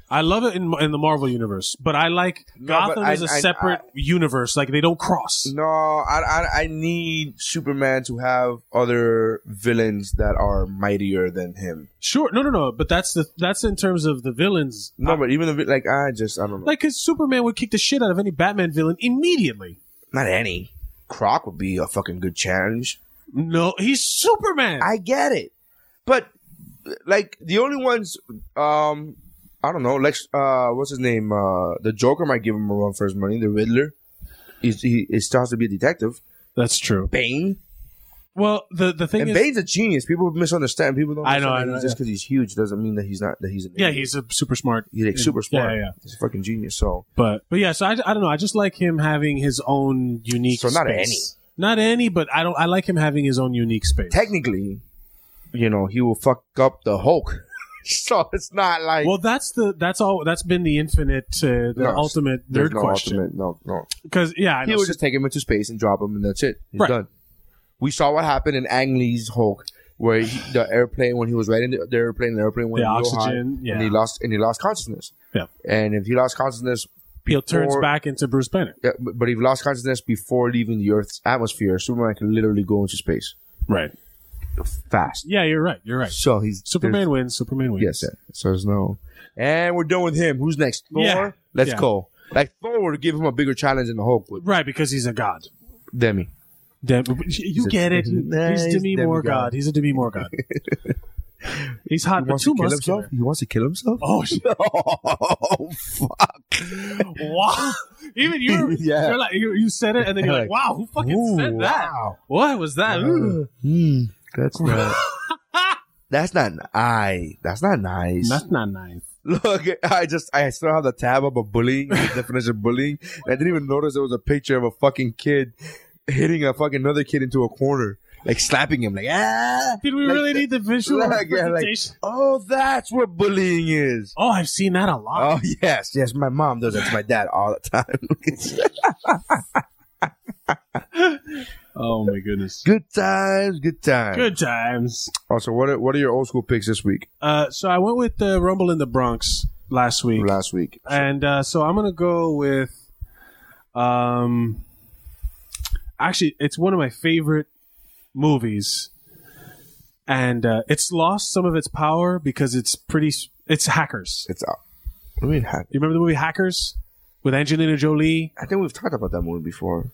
I love it in in the Marvel universe, but I like No, Gotham but I- is a I- separate I- universe. Like they don't cross. No, I, I I need Superman to have other villains that are mightier than him. Sure, no, no, no. But that's the that's in terms of the villains. No, I- but even the vi- like I just I don't know. like because Superman would kick the shit out of any Batman villain immediately. Not any. Croc would be a fucking good challenge. No, he's Superman. I get it, but like the only ones, um, I don't know. Lex, uh, what's his name? Uh, the Joker might give him a run for his money. The Riddler, he's, he, he still has to be a detective. That's true. Bane, Well, the the thing and is, Bane's a genius. People misunderstand. People don't. I know, understand I know, Just yeah. because he's huge doesn't mean that he's not. That he's an yeah, idiot. he's a super smart. He's like super smart. Yeah, yeah. He's a fucking genius. So, But but yeah, so I, I don't know. I just like him having his own unique. So not space. Not any, but I don't. I like him having his own unique space. technically, you know, he will fuck up the Hulk. So it's not like Well, that's the that's all. That's been the infinite, uh, the No, ultimate there's nerd no question. ultimate. No, no. Because yeah, I He know. would just take him into space and drop him, and that's it. He's Right. done. We saw what happened in Ang Lee's Hulk, where he, the airplane, when he was right in the, the airplane, the airplane went The real oxygen, high, yeah. and he lost and he lost consciousness. Yeah. And if he lost consciousness, he turns before- back into Bruce Banner. yeah, but but if he lost consciousness before leaving the Earth's atmosphere, Superman can literally go into space Right. fast. Yeah, you're right. You're right. So he's Superman wins. Superman wins. Yes, sir. So there's no. And we're done with him. Who's next? Thor. Yeah. Let's Yeah. go. Like Thor would give him a bigger challenge than the Hulk would. Right, because he's a god. Demi. Dem- you a- get it. Nice He's Demi Moore demigod. god. He's a Demi Moore god. He's hot, He but wants too to kill muscular. himself. He wants to kill himself. Oh, shit. Oh fuck! Wow. Even you, Yeah. you're like, you, you said it, and then you're like, Like, wow, who fucking ooh, said that? wow. What was that? Ooh. Hmm, that's not. That's not. I. That's not nice. That's not nice. Look, I just I still have the tab up of bullying, the definition of bullying. And I didn't even notice there was a picture of a fucking kid hitting a fucking another kid into a corner, like slapping him, like ah. Did we Like really the- need the visual like, yeah, like, representation? oh, that's what bullying is. Oh, I've seen that a lot. Oh yes, yes. My mom does that to my dad all the time. Oh, my goodness. Good times, good times. Good times. Also, what are, what are your old school picks this week? Uh, so I went with the Rumble in the Bronx last week. Last week. And uh, so I'm gonna go with, um, actually, it's one of my favorite movies, and uh, it's lost some of its power because it's pretty. It's Hackers. It's out. What do you mean hack? You remember the movie Hackers with Angelina Jolie? I think we've talked about that movie before.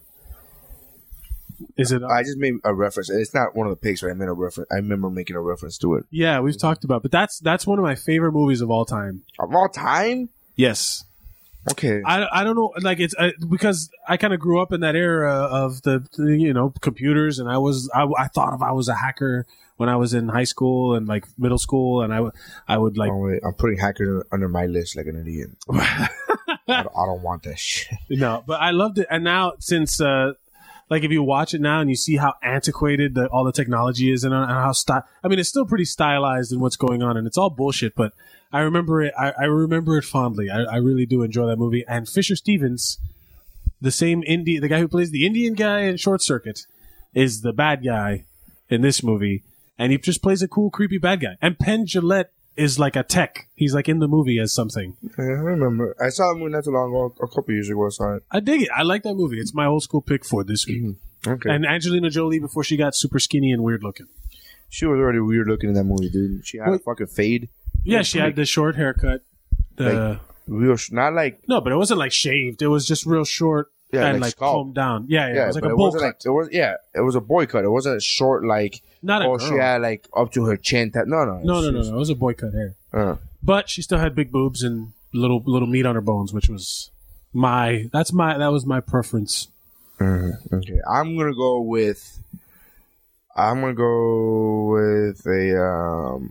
Is it? I just made a reference. It's not one of the picks, but I made a reference. I remember making a reference to it. Yeah, we've talked about, but that's that's one of my favorite movies of all time. Of all time? Yes. Okay. I, I don't know, like it's uh, because I kind of grew up in that era of the, the you know computers, and I was I, I thought if I was a hacker when I was in high school and like middle school, and I would I would like oh, wait. I'm putting hackers under my list like an idiot. I, don't, I don't want that shit. no, but I loved it, and now since uh like if you watch it now and you see how antiquated the, all the technology is and, and how sty- I mean it's still pretty stylized in what's going on, and it's all bullshit, but I remember it. I, I remember it fondly. I, I really do enjoy that movie. And Fisher Stevens, the same Indian, the guy who plays the Indian guy in Short Circuit, is the bad guy in this movie, and he just plays a cool, creepy bad guy. And Penn Jillette is like a tech. He's like in the movie as something. Yeah, I remember. I saw the movie not too long ago. A couple years ago, I saw it. I dig it. I like that movie. It's my old school pick for this week. Okay. And Angelina Jolie before she got super skinny and weird looking. She was already weird looking in that movie, dude. She had What? a fucking fade. Yeah, she had the short haircut. The Like, real, sh- not like no, but it wasn't like shaved. It was just real short Yeah, and like like scalp. combed down. Yeah, yeah. yeah, it was like but a it bowl wasn't cut. like it was. Yeah, it was a boy cut. It wasn't a short like. Not a oh, girl. she had like up to her chin. Type. No, no, No, no, she no, was- no. It was a boy cut hair. Uh, But she still had big boobs and little little meat on her bones, which was my that's my that was my preference. okay, I'm gonna go with. I'm gonna go with a um.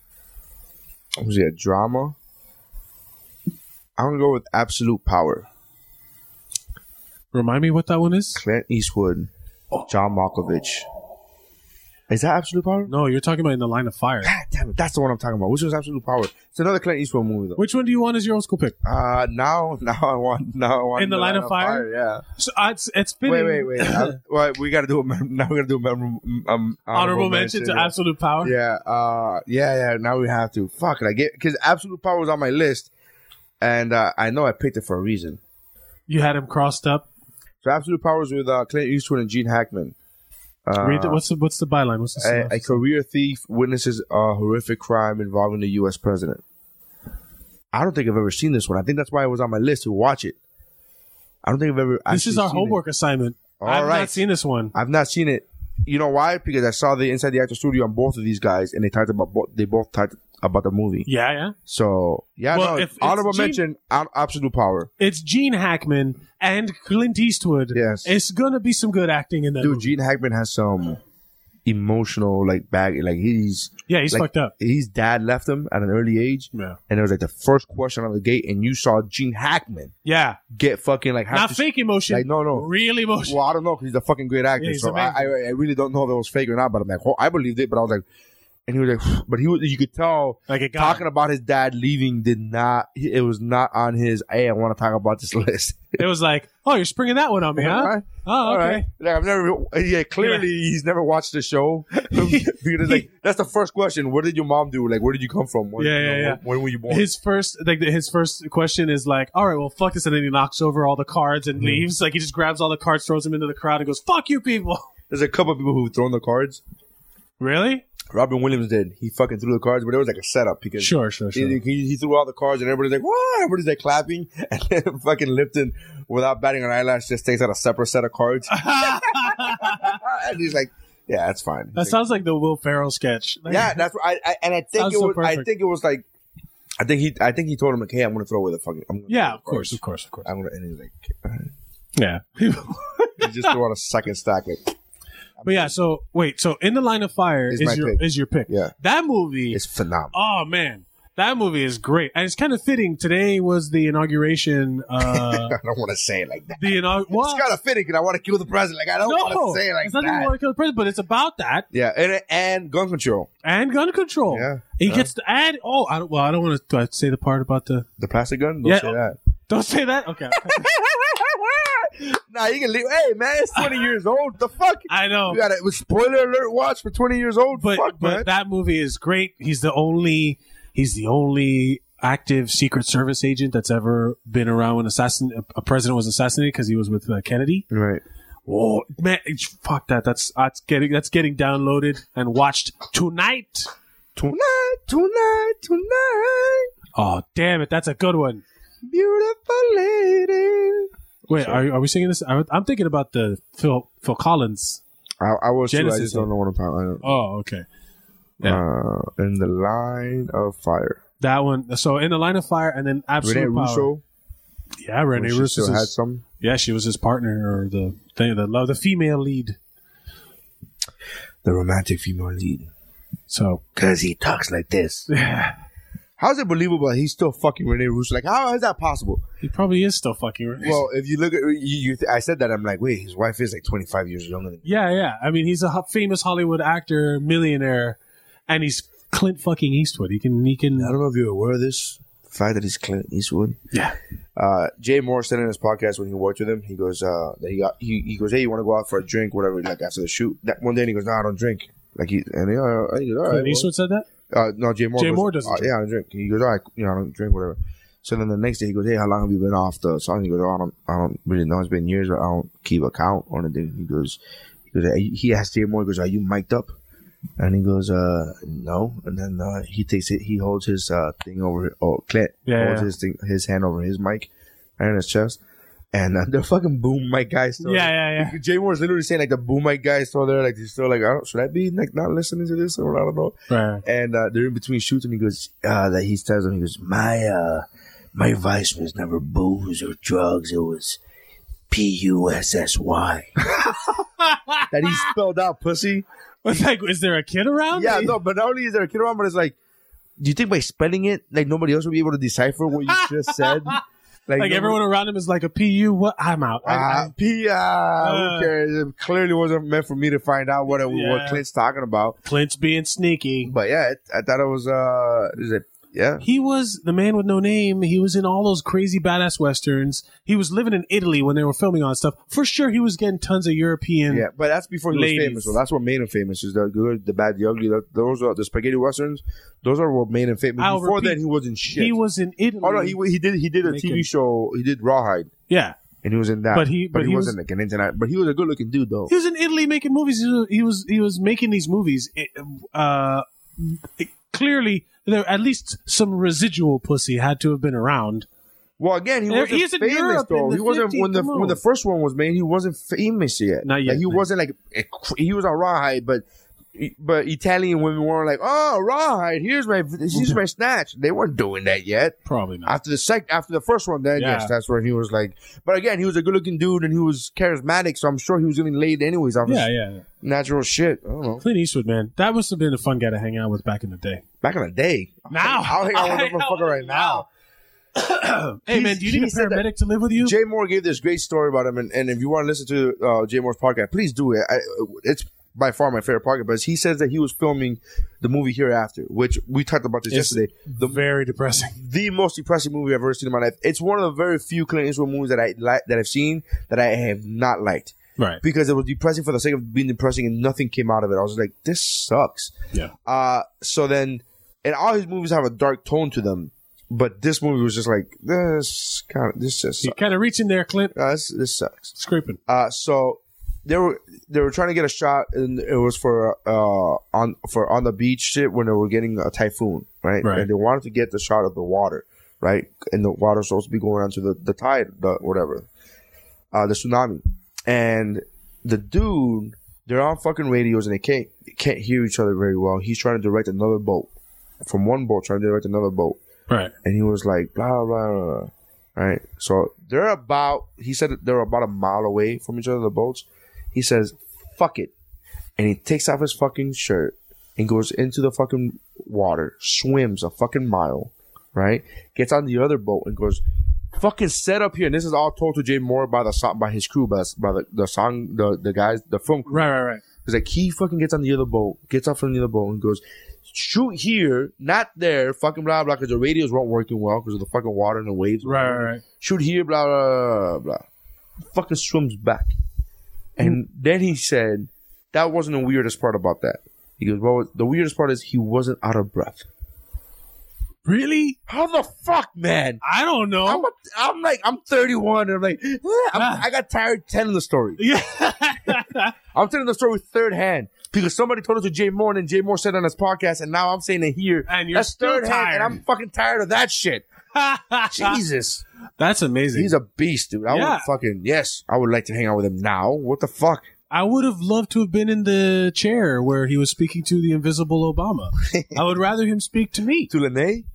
What was it? A drama. I'm gonna go with Absolute Power. Remind me what that one is? Clint Eastwood, John Malkovich. Is that Absolute Power? No, you're talking about In the Line of Fire. God damn it, that's the one I'm talking about. Which was Absolute Power? It's another Clint Eastwood movie though. Which one do you want as your old school pick? Uh now, now I want, now I want In the Line of Fire? Yeah. So, uh, it's it's fitting. Wait, wait, wait. I, well, we got to do a mem- now. We got to do a mem- um, Honorable mention to yeah. Absolute Power. Yeah, uh, yeah, yeah. Now we have to. Fuck it, I get because Absolute Power was on my list, and uh, I know I picked it for a reason. You had him crossed up. So Absolute Power is with uh, Clint Eastwood and Gene Hackman. Uh, Read the, what's the what's the byline? What's the a, a career thief witnesses a horrific crime involving the U S president. I don't think I've ever seen this one. I think that's why it was on my list to watch it. I don't think I've ever. This is our homework it. assignment. All I've right. not seen this one. I've not seen it. You know why? Because I saw the Inside the Actor Studio on both of these guys, and they talked about both. They both talked about the movie. Yeah, yeah. So yeah, Well, no, if it's honorable Gene- mention, Ab- Absolute Power. It's Gene Hackman and Clint Eastwood. Yes, it's gonna be some good acting in that. Dude, movie. Gene Hackman has some emotional like bag. Like he's yeah, he's like, fucked up. His dad left him at an early age. Yeah, and it was like the first question on the gate, and you saw Gene Hackman. Yeah, get fucking like not to, fake emotion. Like no, no, real emotion. Well, I don't know because he's a fucking great actor. Yeah, so I, I, I really don't know if it was fake or not. But I'm like, oh, I believed it. But I was like. And he was like, but he was, you could tell, like a guy. talking about his dad leaving did not, it was not on his, hey, I want to talk about this list. It was like, oh, you're springing that one on me, huh? All right. Oh, okay. All right. Like, I've never, yeah, clearly yeah. he's never watched the show. Because like, that's the first question. What did your mom do? Like, where did you come from? When, yeah, yeah, you know, yeah. When, when were you born? His first, like, his first question is like, all right, well, fuck this. And then he knocks over all the cards and mm-hmm. leaves. Like, he just grabs all the cards, throws them into the crowd and goes, fuck you people. There's a couple of people who've thrown the cards. Really? Robin Williams did. He fucking threw the cards, but it was like a setup because sure, sure, sure. He, he, he threw all the cards and everybody's like, "What?" Everybody's like clapping, and then fucking Lipton, without batting an eyelash, just takes out a separate set of cards, and he's like, "Yeah, that's fine." That he's sounds like, like the Will Ferrell sketch. Yeah, that's what I, I and I think it so was. perfect. I think it was like, I think he, I think he told him like, "Hey, I'm gonna throw away the fucking." I'm gonna yeah, of course, of course, of course. I'm gonna, and he's like, all right. Yeah, he just threw out a second stack like. But yeah, so wait, so In the Line of Fire is, is your pick. is your pick. Yeah, that movie is phenomenal. Oh man, that movie is great, and it's kind of fitting. Today was the inauguration. Uh, I don't want to say it like that. The inaug- well, it's kind of fitting because I want to kill the president. Like I don't no, want to say it like it's not that. I want to kill the president, but it's about that. Yeah, and and gun control and gun control. Yeah, he yeah. gets to add. Oh, I don't, well, I don't want to say the part about the the plastic gun. Don't yeah, say that. Don't say that. Okay. Nah, you can leave. Hey, man, it's twenty years old. The fuck? I know. You got a spoiler alert watch for twenty years old. But fuck, but man. that movie is great. He's the only. He's the only active Secret Service agent that's ever been around when assassin a president was assassinated because he was with uh, Kennedy. Right. Oh man, fuck that. That's that's getting that's getting downloaded and watched tonight. Tonight, tonight, tonight. Oh damn it, that's a good one. Beautiful lady. Wait, are are we singing this? I, I'm thinking about the Phil Phil Collins. I, I was too. I Genesis just don't know what I'm talking about. Oh, okay. Yeah. Uh, in the Line of Fire. That one. So In the Line of Fire, and then Absolute Renee Power. Russo. Yeah, Renee She Russo still his, had some. Yeah, she was his partner or the thing, the love, the female lead. The romantic female lead. So, because he talks like this. How's it believable he's still fucking Renee Russo? Like, how is that possible? He probably is still fucking Renee. Well, if you look at you, you I said that I'm like, wait, his wife is like twenty-five years younger than me. Yeah, yeah. I mean, he's a ho- famous Hollywood actor, millionaire, and he's Clint fucking Eastwood. He can, he can. I don't know if you're aware of this. The fact that he's Clint Eastwood. Yeah. Uh, Jay Moore said in his podcast when he worked with him, he goes, uh, that he got, he, he goes, hey, you want to go out for a drink, whatever, like after the shoot. That one day, and he goes, no, I don't drink. Like he, and he, uh, he goes, all right. Clint Eastwood well. said that. Uh, no, Jay Moore. Jay goes, Moore doesn't uh, drink. Yeah, I don't drink. He goes, all right, you know, I don't drink, whatever. So then the next day he goes, hey, how long have you been off the song? He goes, oh, I don't, I don't really know. It's been years, but I don't keep a count on it. He goes, he goes, he asked Jay Moore, he goes, are you mic'd up? And he goes, uh, no. And then uh, he takes it, he holds his uh, thing over, oh, Clint yeah, holds yeah. his thing, his hand over his mic and in his chest. And uh, the fucking boom mic guys still Yeah, yeah, yeah. Jay Moore's literally saying like the boom mic guys still there, like he's still like, I don't, should I be like not listening to this or I don't know. Right. And uh, they're in between shoots, and he goes, uh, that he tells him, he goes, my uh, my vice was never booze or drugs, it was P U S S Y. That he spelled out, pussy. It's like, is there a kid around? Yeah, no, but not only is there a kid around, but it's like, do you think by spelling it, like nobody else will be able to decipher what you just said? Like, like everyone around him is like a P U. What? I'm out. I, Uh, P, uh, Uh, who cares? It clearly wasn't meant for me to find out what it, Yeah. what Clint's talking about. Clint's being sneaky. But yeah, it, I thought it was, uh, is it Yeah. He was the man with no name. He was in all those crazy badass westerns. He was living in Italy when they were filming all that stuff. For sure, he was getting tons of European. Yeah, but that's before he ladies. was famous. So that's what made him famous. Is the good, the bad, the ugly. That, those are the spaghetti westerns. Those are what made him famous. I'll Before repeat, that, he wasn't shit. He was in Italy. Oh no, he he did he did a Making- T V show. He did Rawhide, Yeah. and he was in that. But he- but, but he, he wasn't was- like an internet. But he was a good looking dude though. He was in Italy making movies. He was he was, he was making these movies. Uh, it- clearly, there at least some residual pussy had to have been around. Well, again, he There- wasn't he's in famous Europe in though. the He wasn't when the fifties, come when the on. first one was made. He wasn't famous yet. Not yet, Like, he no. wasn't like a, he was on Rawhide, but but Italian women weren't like, oh, Rawhide. Here's my here's my snatch. They weren't doing that yet. Probably not. After the sec, after the first one, then Yeah. yes, that's where he was like. But again, he was a good looking dude and he was charismatic, so I'm sure he was getting laid anyways off Yeah, his yeah. natural shit. I don't know. Clint Eastwood, man, that must have been a fun guy to hang out with back in the day. Back in the day, Now, I'll hang out with I that motherfucker right now. Hey, man, do you need a he said that- paramedic to live with you? Jay Moore gave this great story about him, and, and if you want to listen to uh, Jay Moore's podcast, please do it. I, it's by far my favorite podcast. But he says that he was filming the movie Hereafter, which we talked about this It's yesterday. The very depressing. the most depressing movie I've ever seen in my life. It's one of the very few Clint Eastwood movies that I like that I've seen that I have not liked. Right. Because it was depressing for the sake of being depressing and nothing came out of it. I was like, this sucks. Yeah. Uh, so then, and all his movies have a dark tone to them, but this movie was just like, this kind of, this just You sucks. kind of reaching there, Clint. Uh, this, this sucks. Scraping. Uh, so they were they were trying to get a shot, and it was for uh on for on the beach shit when they were getting a typhoon, right? Right. And they wanted to get the shot of the water, right? And the water's supposed to be going onto the the tide, the whatever, uh, the tsunami. And the dude, they're on fucking radios and they can't they can't hear each other very well. He's trying to direct another boat from one boat, trying to direct another boat. Right. And he was like, blah, blah, blah, blah. Right? So they're about, he said that they're about a mile away from each other, the boats. He says, fuck it. And he takes off his fucking shirt and goes into the fucking water, swims a fucking mile, right? Gets on the other boat and goes, fucking set up here. And this is all told to Jay Moore by the song, by his crew, by, by the, the song, the, the guys, the film crew. Right, right, right. It's like he fucking gets on the other boat, gets off from the other boat and goes, shoot here, not there, fucking blah, blah, because the radios weren't working well because of the fucking water and the waves. Right, right, right. Shoot here, blah, blah, blah, blah. Fucking swims back. And then he said, that wasn't the weirdest part about that. He goes, well, the weirdest part is he wasn't out of breath. Really? How the fuck, man? I don't know. I'm, a, I'm like, I'm thirty-one, and I'm like, eh, I'm, I got tired telling the story. Yeah. I'm telling the story third hand because somebody told it to Jay Moore, and then Jay Moore said it on his podcast, and now I'm saying it here. And you're That's still third hand, tired. and I'm fucking tired of that shit. Jesus. That's amazing. He's a beast, dude. I Yeah. would fucking, yes, I would like to hang out with him now. What the fuck? I would have loved to have been in the chair where he was speaking to the invisible Obama. I would rather him speak to me. To Lene?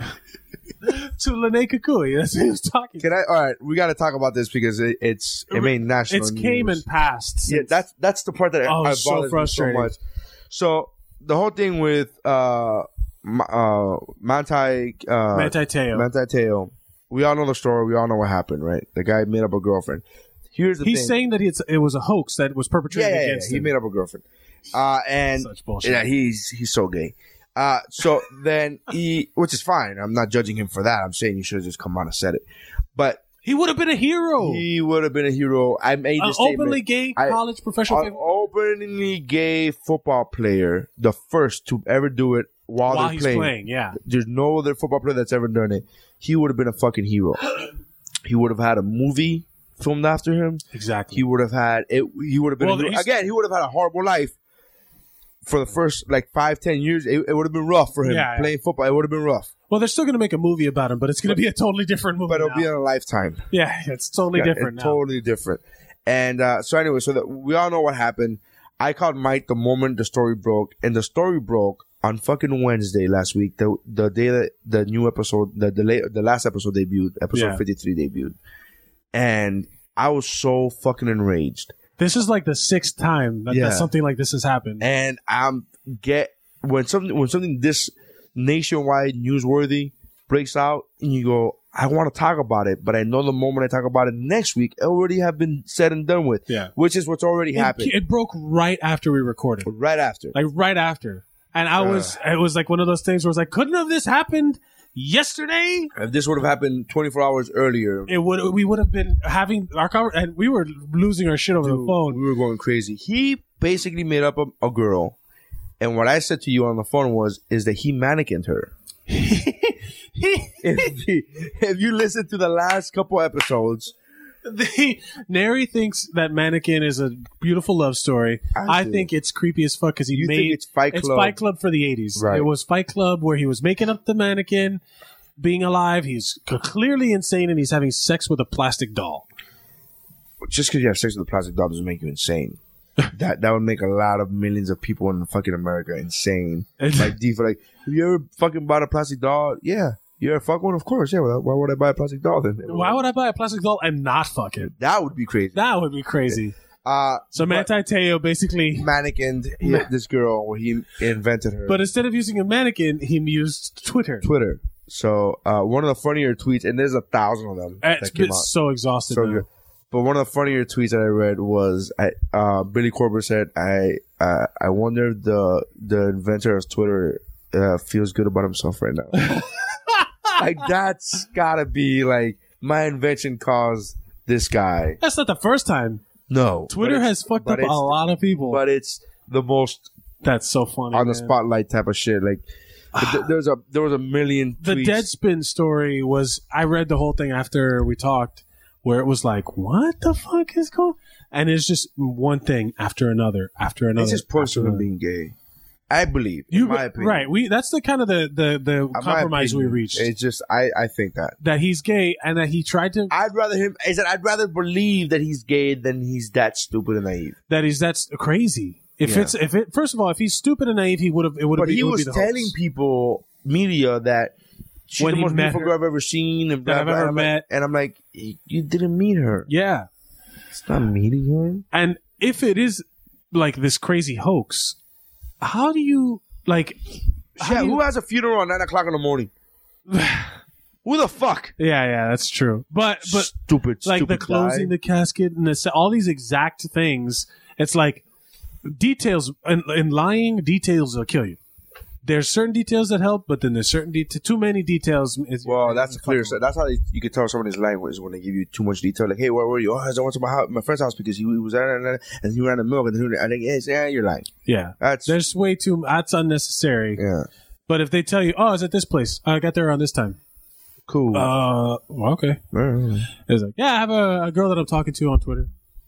To Lene Kukui. That's who he was talking to. Can I? All right, we got to talk about this because it, it's it made national It's news. came and passed. Yeah, since- that's that's the part that Oh, I, I so bothers me frustrating. so much. So the whole thing with uh, Ma- uh Manti uh, Manti Teo. Manti Teo, we all know the story. We all know what happened, right? The guy made up a girlfriend. Here's the He's thing. saying that it's, it was a hoax that was yeah, perpetrated yeah, yeah, against he him. made up a girlfriend, uh, and Such bullshit. yeah, he's he's so gay. Uh, so then he, which is fine. I'm not judging him for that. I'm saying you should have just come on and said it, but. He would have been a hero. He would have been a hero. I made An this statement. openly gay I- college professional. An openly gay football player, the first to ever do it while, while they're he's playing. playing, yeah. There's no other football player that's ever done it. He would have been a fucking hero. He would have had a movie filmed after him. Exactly. He would have had it. He would have been Well, a hero. he's- Again. He would have had a horrible life for the first like five, ten years. It, it would have been rough for him Yeah, yeah. playing football. It would have been rough, Well, they're still going to make a movie about him, but it's going to be a totally different movie. but it'll now. be in a lifetime. Yeah, it's totally Yeah, different it's now. Totally different. And uh, so anyway, so that we all know what happened. I called Mike the moment the story broke, and the story broke on fucking Wednesday last week, the the day that the new episode, the the, la- the last episode debuted, episode Yeah. fifty-three debuted, and I was so fucking enraged. This is like the sixth time that, Yeah. that something like this has happened. And I'm get when something when something this nationwide newsworthy breaks out, and you go, I want to talk about it, but I know the moment I talk about it next week, it already have been said and done with. Yeah. Which is what's already it, happened. it broke right after we recorded. right after. Like right after. And I was, it was like one of those things where it's like, couldn't have this happened yesterday? If this would have happened twenty-four hours earlier, it would. We would have been having our conver- and we were losing our shit over dude, the phone. we were going crazy. He basically made up a, a girl, and what I said to you on the phone was, is that he mannequined her. if, he, if you listen to the last couple episodes, the, Neri thinks that Mannequin is a beautiful love story. I, I think it's creepy as fuck because he you made think it's Fight Club. It's Fight Club for the eighties. Right. It was Fight Club where he was making up the mannequin, being alive. He's clearly insane and he's having sex with a plastic doll. Just because you have sex with a plastic doll doesn't make you insane. that that would make a lot of millions of people in fucking America insane. Like, D for like, have you ever fucking bought a plastic doll? Yeah. You ever fuck one? Of course, yeah. Well, why would I buy a plastic doll then? Why would I buy a plastic doll and not fuck it? That would be crazy. That would be crazy. Uh, so Manti Te'o basically mannequined this girl where he invented her. But instead of using a mannequin, he used Twitter. Twitter. So uh, one of the funnier tweets, and there's a thousand of them. It's that came been out. so exhausted. So now. good. But one of the funnier tweets that I read was I, uh, Billy Corbett said, "I uh, I wonder if the the inventor of Twitter uh, feels good about himself right now." Like, that's gotta be like, my invention caused this guy. That's not the first time. No, Twitter has fucked up a lot of people. But it's the most that's so funny on man. the spotlight type of shit. Like, th- there was a there was a million. The tweets. Deadspin story was. I read the whole thing after we talked, where it was like, "What the fuck is going?" And it's just one thing after another after another. It's just personal being gay. I believe, in you, my opinion, right? We that's the kind of the the, the compromise we opinion, reached. It's just I, I think that that he's gay and that he tried to. I'd rather him. Is that I'd rather believe that he's gay than he's that stupid and naive. That he's that's crazy. If Yeah. it's if it first of all, if he's stupid and naive, he would have. It would have. But he it would was be the telling hoax. people, media, that she's When the he most met beautiful her. girl I've ever seen, and blah, That I've blah, ever and I'm met. Like, and I'm like, you didn't meet her. Yeah, it's not meeting her. And if it is like this crazy hoax, how do you like? how Yeah, do you- who has a funeral at nine o'clock in the morning? Who the fuck? Yeah, yeah, that's true. But but stupid, like stupid the closing guy. the casket and the, all these exact things. It's like details in, in lying. Details will kill you. There's certain details that help, but then there's certain de- too many details. Is, Well, that's clear. So that's how they, you can tell somebody's language when they give you too much detail. Like, hey, where were you? Oh, I went to my house, my friend's house because he, he was there and, and he ran the milk. And he, I think, yes, yeah, you're lying. Yeah, That's there's way too. That's unnecessary. yeah, But if they tell you, oh, it's at this place. I got there around this time. cool. Uh, well, okay. Mm. It's like, yeah, I have a, a girl that I'm talking to on Twitter.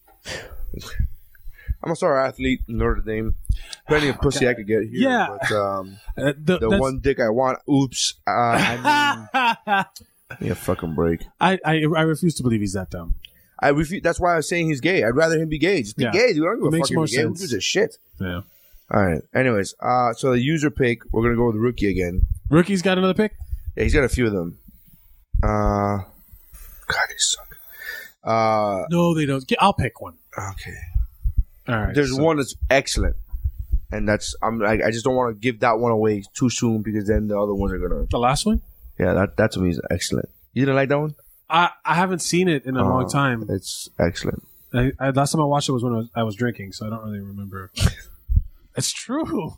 I'm a sorry athlete, Notre Dame. Plenty of pussy I could get here. Yeah. But, um, Uh, the the that's- one dick I want, oops. Uh, I mean, yeah, fucking break. I, I I refuse to believe he's that dumb. I refuse. That's why I was saying he's gay. I'd rather him be gay. Just be Yeah. gay, dude. I don't give It a makes fuck if more you're gay. Who sense. gives a shit? Yeah. All right. Anyways, uh, so the user pick, we're gonna go with the rookie again. Rookie's got another pick. Yeah, he's got a few of them. Uh, God, they suck. Uh, No, they don't. I'll pick one. okay. All right. There's so- one that's excellent, and that's I'm. I, I just don't want to give that one away too soon because then the other ones are gonna. The last one. Yeah, that that to me is excellent. You didn't like that one? I, I haven't seen it in a long Oh, time. It's excellent. I, I, last time I watched it was when I was, I was drinking, so I don't really remember. It's true.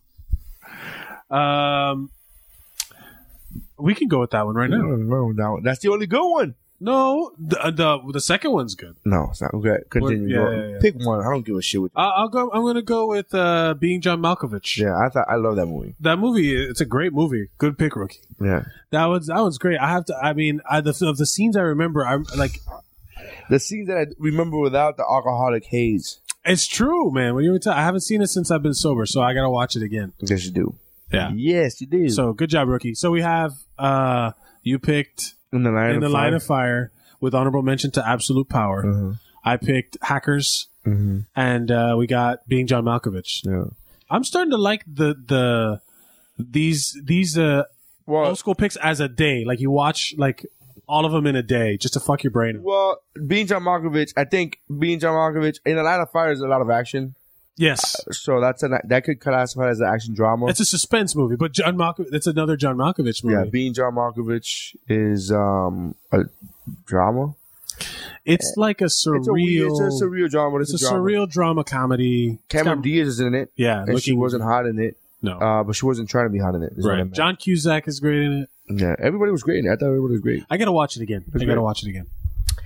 Um, we can go with that one right now. No, no, no. That's the only good one. No, the the, the second one's good. No, it's not. Okay, continue. Yeah, Go. yeah, yeah. Pick one. I don't give a shit. With I, I'll go. I'm gonna go with uh, Being John Malkovich. yeah, I thought I love that movie. That movie, it's a great movie. Good pick, Rookie. Yeah, That was that was great. I have to. I mean, I, the of the scenes I remember, I like. the scenes that I remember without the alcoholic haze. It's true, man. When you were, t- I haven't seen it since I've been sober, so I gotta watch it again. Yes, you do. Yeah. Yes, you do. So good job, Rookie. So we have uh, you picked in the line in of the fire. line of fire with honorable mention to Absolute Power. Uh-huh. I picked Hackers, Mhm. and uh, we got Being John Malkovich. Yeah. I'm starting to like the the these these uh, Well, old school picks as a day. Like you watch like all of them in a day just to fuck your brain up. well, being John Malkovich, I think being John Malkovich in the line of fire is a lot of action. Yes, So that's a that could classify as an action drama. it's a suspense movie, but John Malkovich. It's another John Malkovich movie. Yeah, being John Malkovich is um a drama. It's like a It's a, weird- surreal. it's a surreal drama. But it's, It's a a, drama. surreal drama comedy. It's Cameron got- Diaz is in it. Yeah, and she looking- wasn't hot in it. No. Uh, but she wasn't trying to be hot in it. is what I Right. meant. John Cusack is great in it. Yeah, everybody was great in it. I thought everybody was great. I gotta watch it again. I great. gotta watch it again.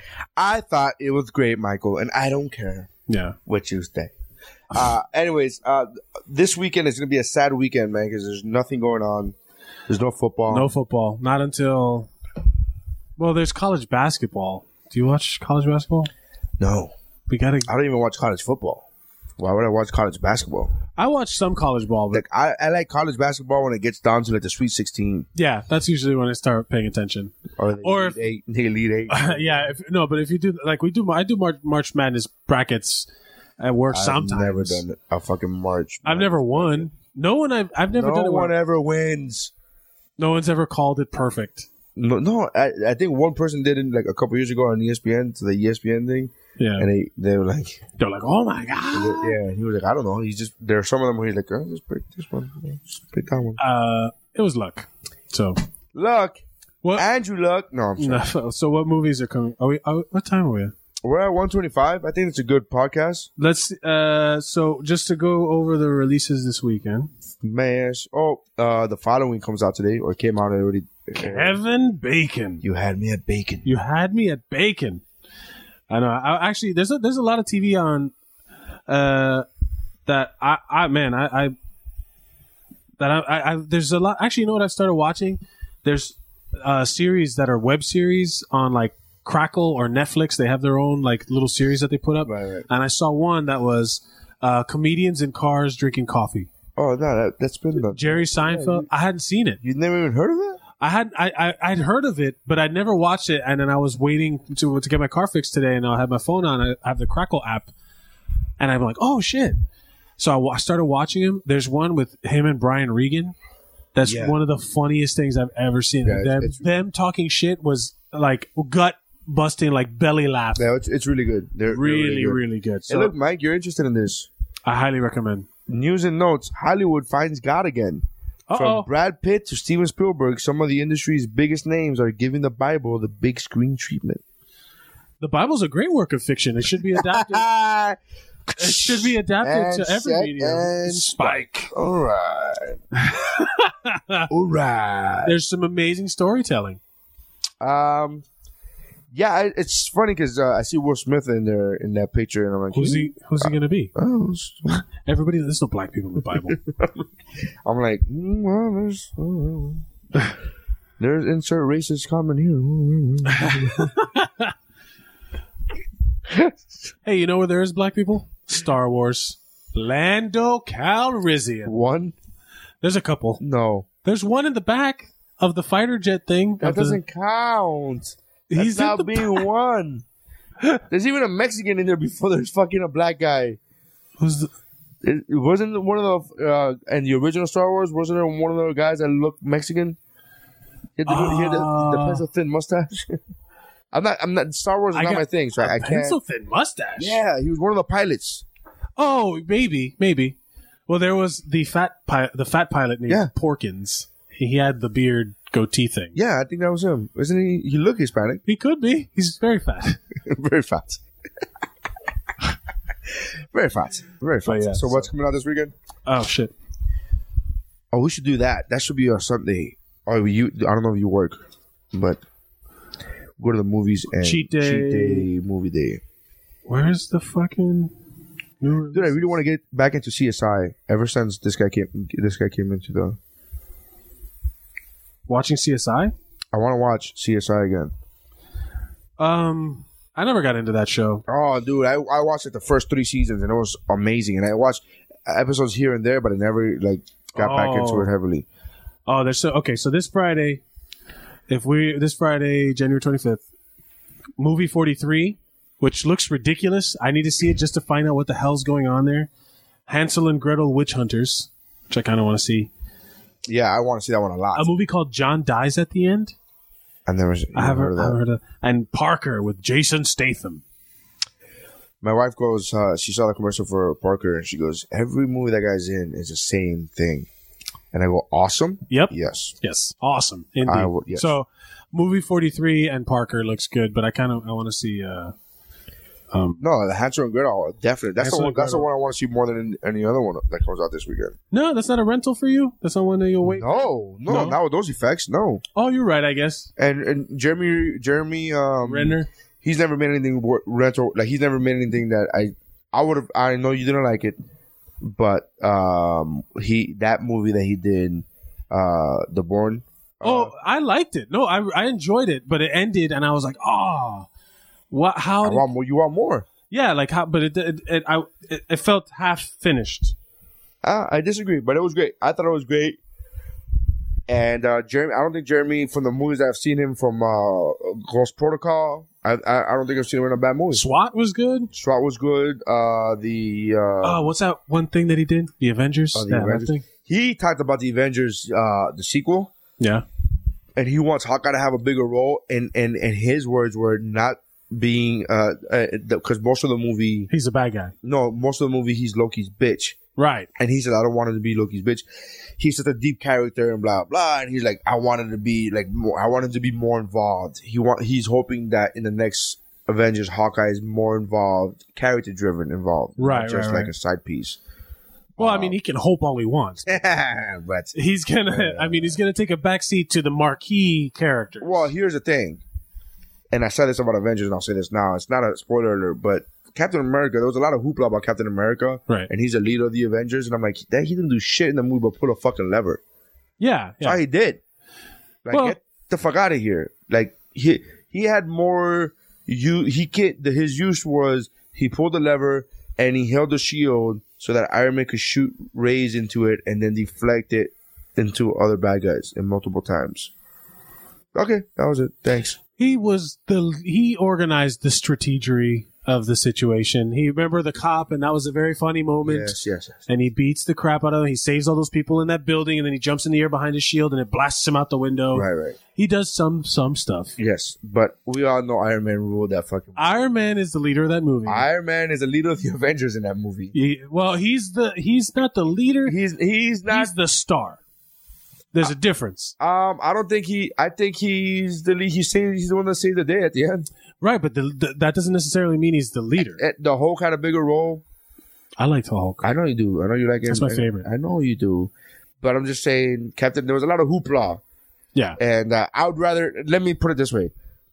I thought it was great, Michael, and I don't care Yeah. what you say. Uh, anyways, uh, this weekend is going to be a sad weekend, man, because there's nothing going on. There's no football. No football. Not until. Well, there's college basketball. Do you watch college basketball? No. We gotta. I don't even watch college football. Why would I watch college basketball? I watch some college ball, but Like I, I like college basketball when it gets down to like the Sweet sixteen yeah, that's usually when I start paying attention. or the Or Elite Eight. The Elite Eight. yeah, if, no, but if you do like we do, I do March, March Madness brackets at work I've sometimes. never done a fucking March. I've never won. No one. I've I've never No done it. one where- ever wins. No one's ever called it perfect. No, no. I, I think one person did it like a couple years ago on E S P N to the E S P N thing, Yeah, and they they were like, they're like, oh my god. yeah. And he was like, I don't know. He's just there are some of them where he's like, oh, just pick this one, just pick that one. Uh, it was luck. So Luck, what? Andrew Luck. No, I'm sorry. So what movies are coming? Are we? Are, what time are we at? We're at one twenty-five. I think it's a good podcast. Let's. Uh, so just to go over the releases this weekend. Man, oh, uh, the following comes out today, or came out already. Kevin Bacon. You had me at bacon. You had me at bacon. I know. I, actually, there's a there's a lot of T V on. Uh, that I I man I, I that I, I I there's a lot. Actually, you know what I've started watching? There's uh series that are web series on like Crackle or Netflix. They have their own like little series that they put up. Right, right. And I saw one that was uh comedians in cars drinking coffee. Oh, no, that, that's been done. Jerry Seinfeld. I hadn't seen it. You've never even heard of it? I had I, I I'd heard of it, but I'd never watched it. And then I was waiting to to get my car fixed today, and I had my phone on. I have the Crackle app, and I'm like, oh shit! So I, wa- started watching him. There's one with him and Brian Regan. That's Yeah. one of the funniest things I've ever seen. Yeah, it's- them, it's- them talking shit was like gut busting, like belly laugh. Yeah, it's, it's really good. They're, they're really, good. really good. So Hey, look, Mike, you're interested in this. I highly recommend. News and notes. Hollywood finds God again. Uh-oh. From Brad Pitt to Steven Spielberg, some of the industry's biggest names are giving the Bible the big screen treatment. The Bible's a great work of fiction. It should be adapted. It should be adapted And to every set medium. and Spike. All right. All right. There's some amazing storytelling. Um, yeah, I- it's funny because uh, I see Will Smith in there in that picture, and I'm like, Who's he? Who's he going to be? Oh, it's- Everybody. There's no black people in the Bible. I'm like, mm, well, there's uh, there's insert racist comment here. Hey, you know where there is black people? Star Wars. Lando Calrissian. One? There's a couple. No, There's one in the back of the fighter jet thing. that of the- doesn't count. That's He's in not the being one. There's even a Mexican in there before there's fucking a black guy. Who's the, It, it wasn't one of the uh, and the original Star Wars. Wasn't there one of the guys that looked Mexican? He had the, he had the, the Uh, pencil thin mustache. I'm not. I'm not. Star Wars is I not got my thing, so I, I a can't. pencil thin mustache? Yeah, he was one of the pilots. Oh, maybe, maybe. Well, there was the fat pi- the fat pilot named Yeah. Porkins. He, he had the beard goatee thing. Yeah, I think that was him. Isn't he? He looked Hispanic. He could be. He's very fat. Very fat. Very fat. Very fat. But yeah, so what's coming out this weekend? Oh shit. Oh, we should do that. That should be our Sunday. Or you? I don't know if you work, but go to the movies and Cheat day. cheat day movie day. Where's the fucking new Dude, I really want to get back into C S I. Ever since this guy came, this guy came into the. watching C S I? I want to watch C S I again. Um, I never got into that show. Oh, dude, I I watched like the first three seasons and it was amazing. And I watched episodes here and there, but I never like got back into Oh. it heavily. Oh, there's so okay. So this Friday, if we this Friday, January twenty-fifth, movie forty-three, which looks ridiculous. I need to see it just to find out what the hell's going on there. Hansel and Gretel Witch Hunters, which I kind of want to see. Yeah, I want to see that one a lot. A movie called John Dies at the End. I never, I haven't heard, of I that. haven't heard of. And Parker with Jason Statham. My wife goes, uh, she saw the commercial for Parker, and she goes, every movie that guy's in is the same thing. And I go, awesome? Yep. Yes. Yes. Awesome. Indeed. I will- yes. So, movie forty-three and Parker looks good, but I kind of I want to see uh, Um, No, the Hansel and Gretel, definitely. That's Hansel the one. and That's the Gretel. one I want to see more than any other one that comes out this weekend. no, that's not a rental for you. That's not one that you'll wait. No, no, No? not with those effects. No. Oh, you're right. I guess. And and Jeremy Jeremy um, Renner. he's never made anything wor- retro. Like he's never made anything that I I would have. I know you didn't like it, but um, he that movie that he did, uh, The Bourne. Oh, Uh, I liked it. No, I I enjoyed it, but it ended, and I was like, oh, what? How? I Did, want more. You want more? yeah, like how? But it it it, I, it it felt half finished. Uh, I disagree, but it was great. I thought it was great. And uh, Jeremy, I don't think Jeremy, from the movies I've seen him from uh, Ghost Protocol, I, I I don't think I've seen him in a bad movie. SWAT was good. SWAT was good. Uh, the uh, Oh, what's that one thing that he did? The Avengers. uh, the That- that Avengers. thing? He talked about the Avengers, uh, the sequel, Yeah. and he wants Hawkeye to have a bigger role. And and and his words were not being uh because most of the movie, He's a bad guy. no, most of the movie he's Loki's bitch. Right. And he said, I don't want him to be Loki's bitch. He's such a deep character and blah, blah. And he's like, I wanted to be like more, I wanted to be more involved. He want, he's hoping that in the next Avengers, Hawkeye is more involved, character driven involved. Right, Not just right, like right. a side piece. Well, I mean, he can hope all he wants. But, He's gonna. I mean, he's gonna take a backseat to the marquee characters. well, here's the thing. And I said this about Avengers and I'll say this now. It's not a spoiler alert, but Captain America, there was a lot of hoopla about Captain America. Right. And he's a leader of the Avengers. And I'm like, that he didn't do shit in the movie but pull a fucking lever. yeah, That's all yeah. he did. Like, Well- get the fuck out of here. Like, he he had more. You he can't. The, his use was he pulled the lever and he held the shield so that Iron Man could shoot rays into it and then deflect it into other bad guys in multiple times. Okay, that was it. Thanks. He was the. He organized the strategery of the situation. He remember the cop, and that was a very funny moment. Yes, yes, yes. And he beats the crap out of him. He saves all those people in that building, and then he jumps in the air behind his shield, and it blasts him out the window. Right, right. He does some some stuff. Yes, but we all know Iron Man ruled that fucking. Iron Man is the leader of that movie. Iron Man is the leader of the Avengers in that movie. He- well, he's the he's not the leader. He's he's not. He's the star. There's a difference, um, I don't think he. I think he's the lead. He's saying he's the one that saved the day at the end. right? But the, the, that doesn't necessarily mean he's the leader. Eh, The Hulk had a bigger role. I like the Hulk. I know you do. I know you like it. That's my favorite. I know you do. But I'm just saying, Captain, there was a lot of hoopla. Yeah, And uh, I would rather, let me put it this way.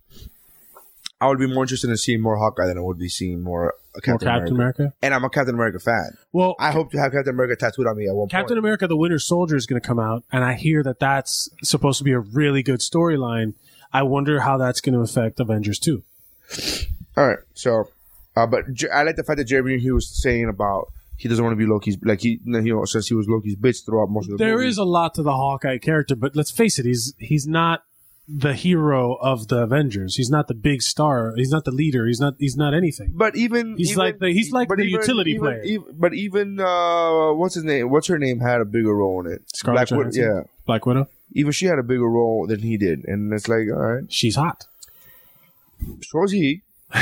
I would be more interested in seeing more Hawkeye than I would be seeing more uh, Captain, more Captain America. America. And I'm a Captain America fan. Well, I hope to have Captain America tattooed on me at one Captain point. America: The Winter Soldier is going to come out, and I hear that that's supposed to be a really good storyline. I wonder how that's going to affect Avengers two. All right. So, uh, but J- I like the fact that Jeremy he was saying about he doesn't want to be Loki's, like he, you know, since he was Loki's bitch throughout most of the There movie. is a lot to the Hawkeye character, but let's face it, he's he's not the hero of the Avengers. He's not the big star. He's not the leader. He's not. He's not anything. But even He's even- like the- he's like but the even- utility even- player. even- but even uh, what's his name? What's her name had a bigger role in it. Scarlett Black Widow. Johansson? Yeah, Black Widow. even she had a bigger role than he did, and it's like, all right, She's hot. so is he.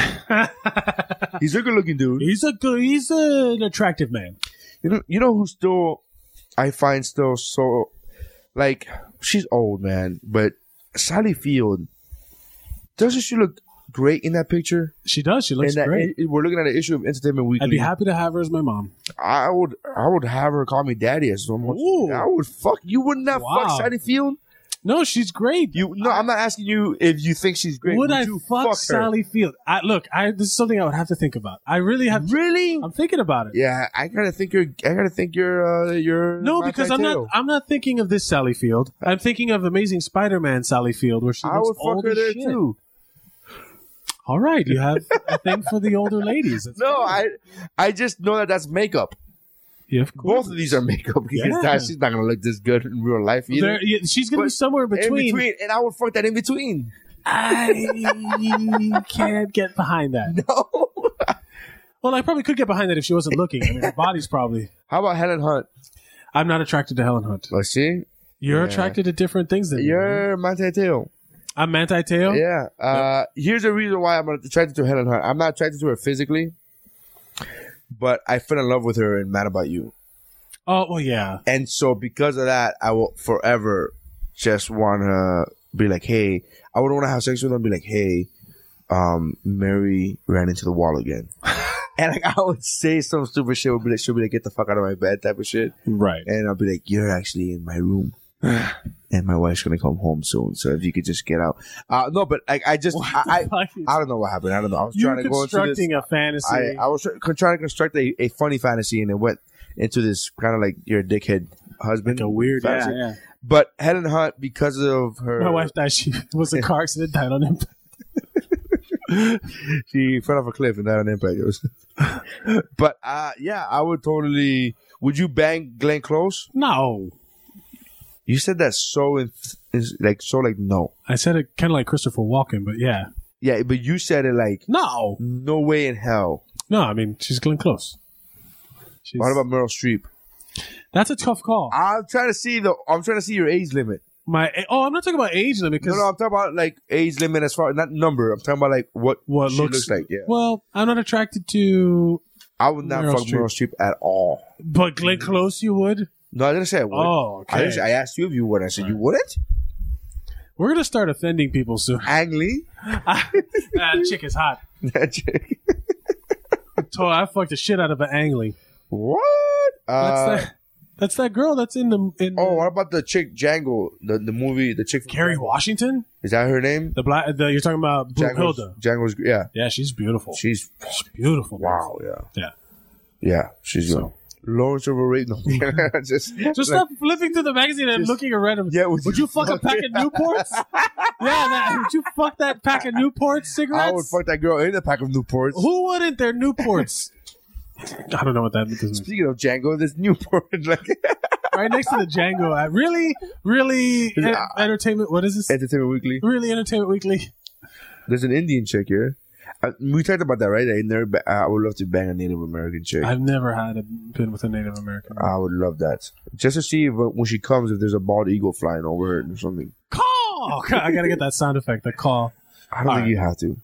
He's a good-looking dude. He's a good. He's an attractive man. You know, you know who still I find still so like she's old, man, but Sally Field doesn't she look great in that picture? She does. She looks And that, great. it- we're looking at an issue of Entertainment Weekly. I'd be happy to have her as my mom. I would, I would have her call me daddy as so much. Ooh. I would fuck. You would not Wow. fuck Sally Field. No, she's great. You no, I'm not asking you if you think she's great. Would I you fuck, her? Sally Field? I look. I this is something I would have to think about. I really have. Really? I'm thinking about it. Yeah, I gotta think you're. I gotta think you're. Uh, you're. No, Matt because I'm not. Tattoo. I'm not thinking of this Sally Field. I'm thinking of Amazing Spider-Man Sally Field, where she I looks would fuck old her as there shit. too. All right, you have a thing for the older ladies. That's No, fine. I. I just know that that's makeup. Yeah, of course. Both of these are makeup. Because Yeah. that- she's not gonna look this good in real life either. There- yeah, she's gonna be But somewhere in between. In between, and I would fuck that in between. I can't get behind that. No. Well, I probably could get behind that if she wasn't looking. I mean, her body's probably. How about Helen Hunt? I'm not attracted to Helen Hunt. Let's see. You're Yeah. attracted to different things than me. right? You're Matt Tattoo. I'm Manti Teo. Yeah. Uh, here's the reason why I'm attracted to Helen Hunt. I'm not attracted to her physically, but I fell in love with her in Mad About You. Oh well, yeah. And so because of that, I will forever just want to be like, hey, I wouldn't want to have sex with her and be like, hey, um, Mary ran into the wall again. And like, I would say some stupid shit. Would be like, she'll be like, get the fuck out of my bed type of shit. Right. And I'll be like, you're actually in my room. And my wife's going to come home soon. So if you could just get out. Uh, no, but like, I just, I, I, I don't know what happened. I don't know. I was You're trying to go into this. constructing a fantasy. I, I was try- trying to construct a, a funny fantasy, and it went into this kind of like you're a dickhead husband. Like a weird, fantasy. yeah, yeah. But Helen Hunt, because of her. My wife died. She was a car accident, died on impact. She fell off a cliff and died on impact. But uh, yeah, I would totally. Would you bang Glenn Close? No. You said that so in, is like so like no. I said it kind of like Christopher Walken, but yeah. Yeah, but you said it like no, no way in hell. No, I mean she's Glenn Close. She's, what about Meryl Streep? That's a tough call. I'm trying to see the. I'm trying to see your age limit. My oh, I'm not talking about age limit. No, no, I'm talking about like age limit as far not number. I'm talking about like what what she looks, looks like. Yeah. Well, I'm not attracted to. I would not Meryl fuck Streep. Meryl Streep at all. But Glenn Close, you would. No, I didn't say I would. Oh, okay. I, didn't say, I asked you if you would. I said you wouldn't. We're gonna start offending people soon. Ang Lee? That chick is hot. That chick. So I fucked the shit out of an Ang Lee. What? That's Uh, that. That's that girl that's in the. In oh, the, what about the chick Django? The the movie, the chick. From Kerry Django. Washington? Is that her name? The black. The, you're talking about Django's, Hilda. Django's. Yeah. Yeah, she's beautiful. She's, she's beautiful. Wow. Yeah. Yeah. Yeah. She's good. So. Lawrence of Arabia. No, just Just like, stop flipping through the magazine and just- looking around. Them. Yeah, would would you you fuck a fuck pack it? of Newports? Yeah, that, would you fuck that pack of Newports cigarettes? I would fuck that girl in a pack of Newports. Who wouldn't? They're Newports. I don't know what that means. Speaking of Django, this Newport, like Right next to the Django. Uh, really, really en- uh, entertainment. What is this? Entertainment Weekly. Really, Entertainment Weekly. There's an Indian chick here. Uh, we talked about that, right? I never. Ba- I would love to bang a Native American chick. I've never had a, been with a Native American. I would love that, just to see if, uh, when she comes, if there's a bald eagle flying over her or something. Call! I gotta get that sound effect. The call. I don't All think right. you have to.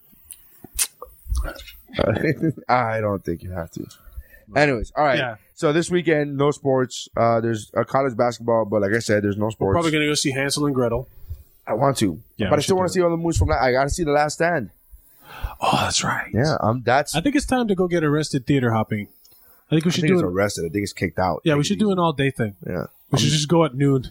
I don't think you have to. Anyways, all right. Yeah. So this weekend, no sports. Uh, there's a college basketball, but like I said, there's no sports. Probably gonna go see Hansel and Gretel. I want to, Yeah, but we I still should want do to see all the movies from. La- I got to see The Last Stand. Oh, that's right. Yeah, um, that's. I think it's time to go get arrested theater hopping. I think we I should think do it's it. arrested. I think it's kicked out. Yeah, we should do an all day thing. Yeah. We should just go at noon.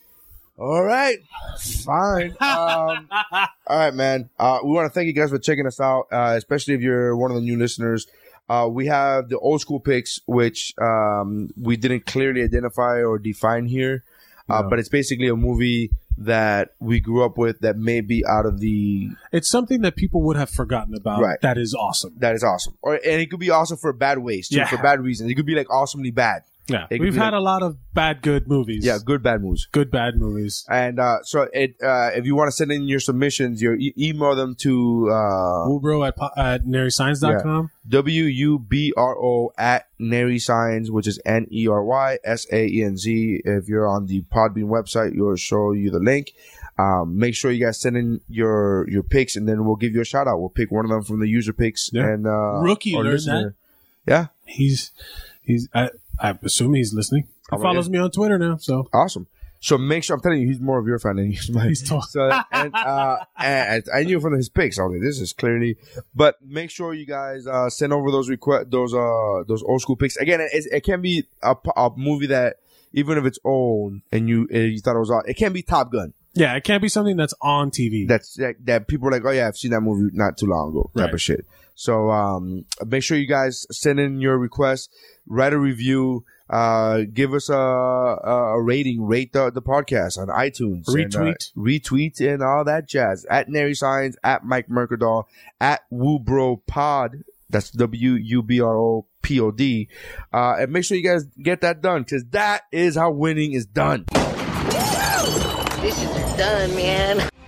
All right, fine. Um, all right, man. Uh, we want to thank you guys for checking us out, uh, especially if you're one of the new listeners. Uh, we have the old school picks, which um, we didn't clearly identify or define here, uh, No. but it's basically a movie that we grew up with that may be out of the. It's something that people would have forgotten about. Right. That is awesome. That is awesome, or and it could be awesome for bad ways too, Yeah. for bad reasons. It could be like awesomely bad. Yeah, It could we've be had like- a lot of bad, good movies. Yeah, good bad moves. good, bad movies. And uh, so, it uh, if you want to send in your submissions, you e- email them to uh, Woobro at po- at nary signs dot com. W U B R O at Nary Signs, which is N E R Y S A E N Z. If you're on the Podbean website, you'll show you the link. Um, make sure you guys send in your your picks, and then we'll give you a shout out. We'll pick one of them from the user picks. Yeah. And uh, Rookie our learned listener. Yeah, He's he's. I I assume he's listening. He Oh, follows yeah. me on Twitter now. So awesome. So make sure I'm telling you, he's more of your fan than he's mine. He's tall. So and, uh, and I knew from his picks. I was like, this is clearly. But make sure you guys uh, send over those request, those uh, those old school picks. Again, it, it can be a, a movie that even if it's old and you and you thought it was on, it can be Top Gun. yeah, it can't be something that's on T V. That's that, that people are like, oh yeah, I've seen that movie not too long ago, type Right. of shit. So um, make sure you guys send in your requests, write a review, uh, give us a, a, a rating, rate the, the podcast on iTunes, and, uh, Retweet. retweet, and all that jazz. At Nary Signs, at Mike Mercadal, at Woobro Pod. That's W U B R O P O D. Uh, and make sure you guys get that done, because that is how winning is done. This is done, man.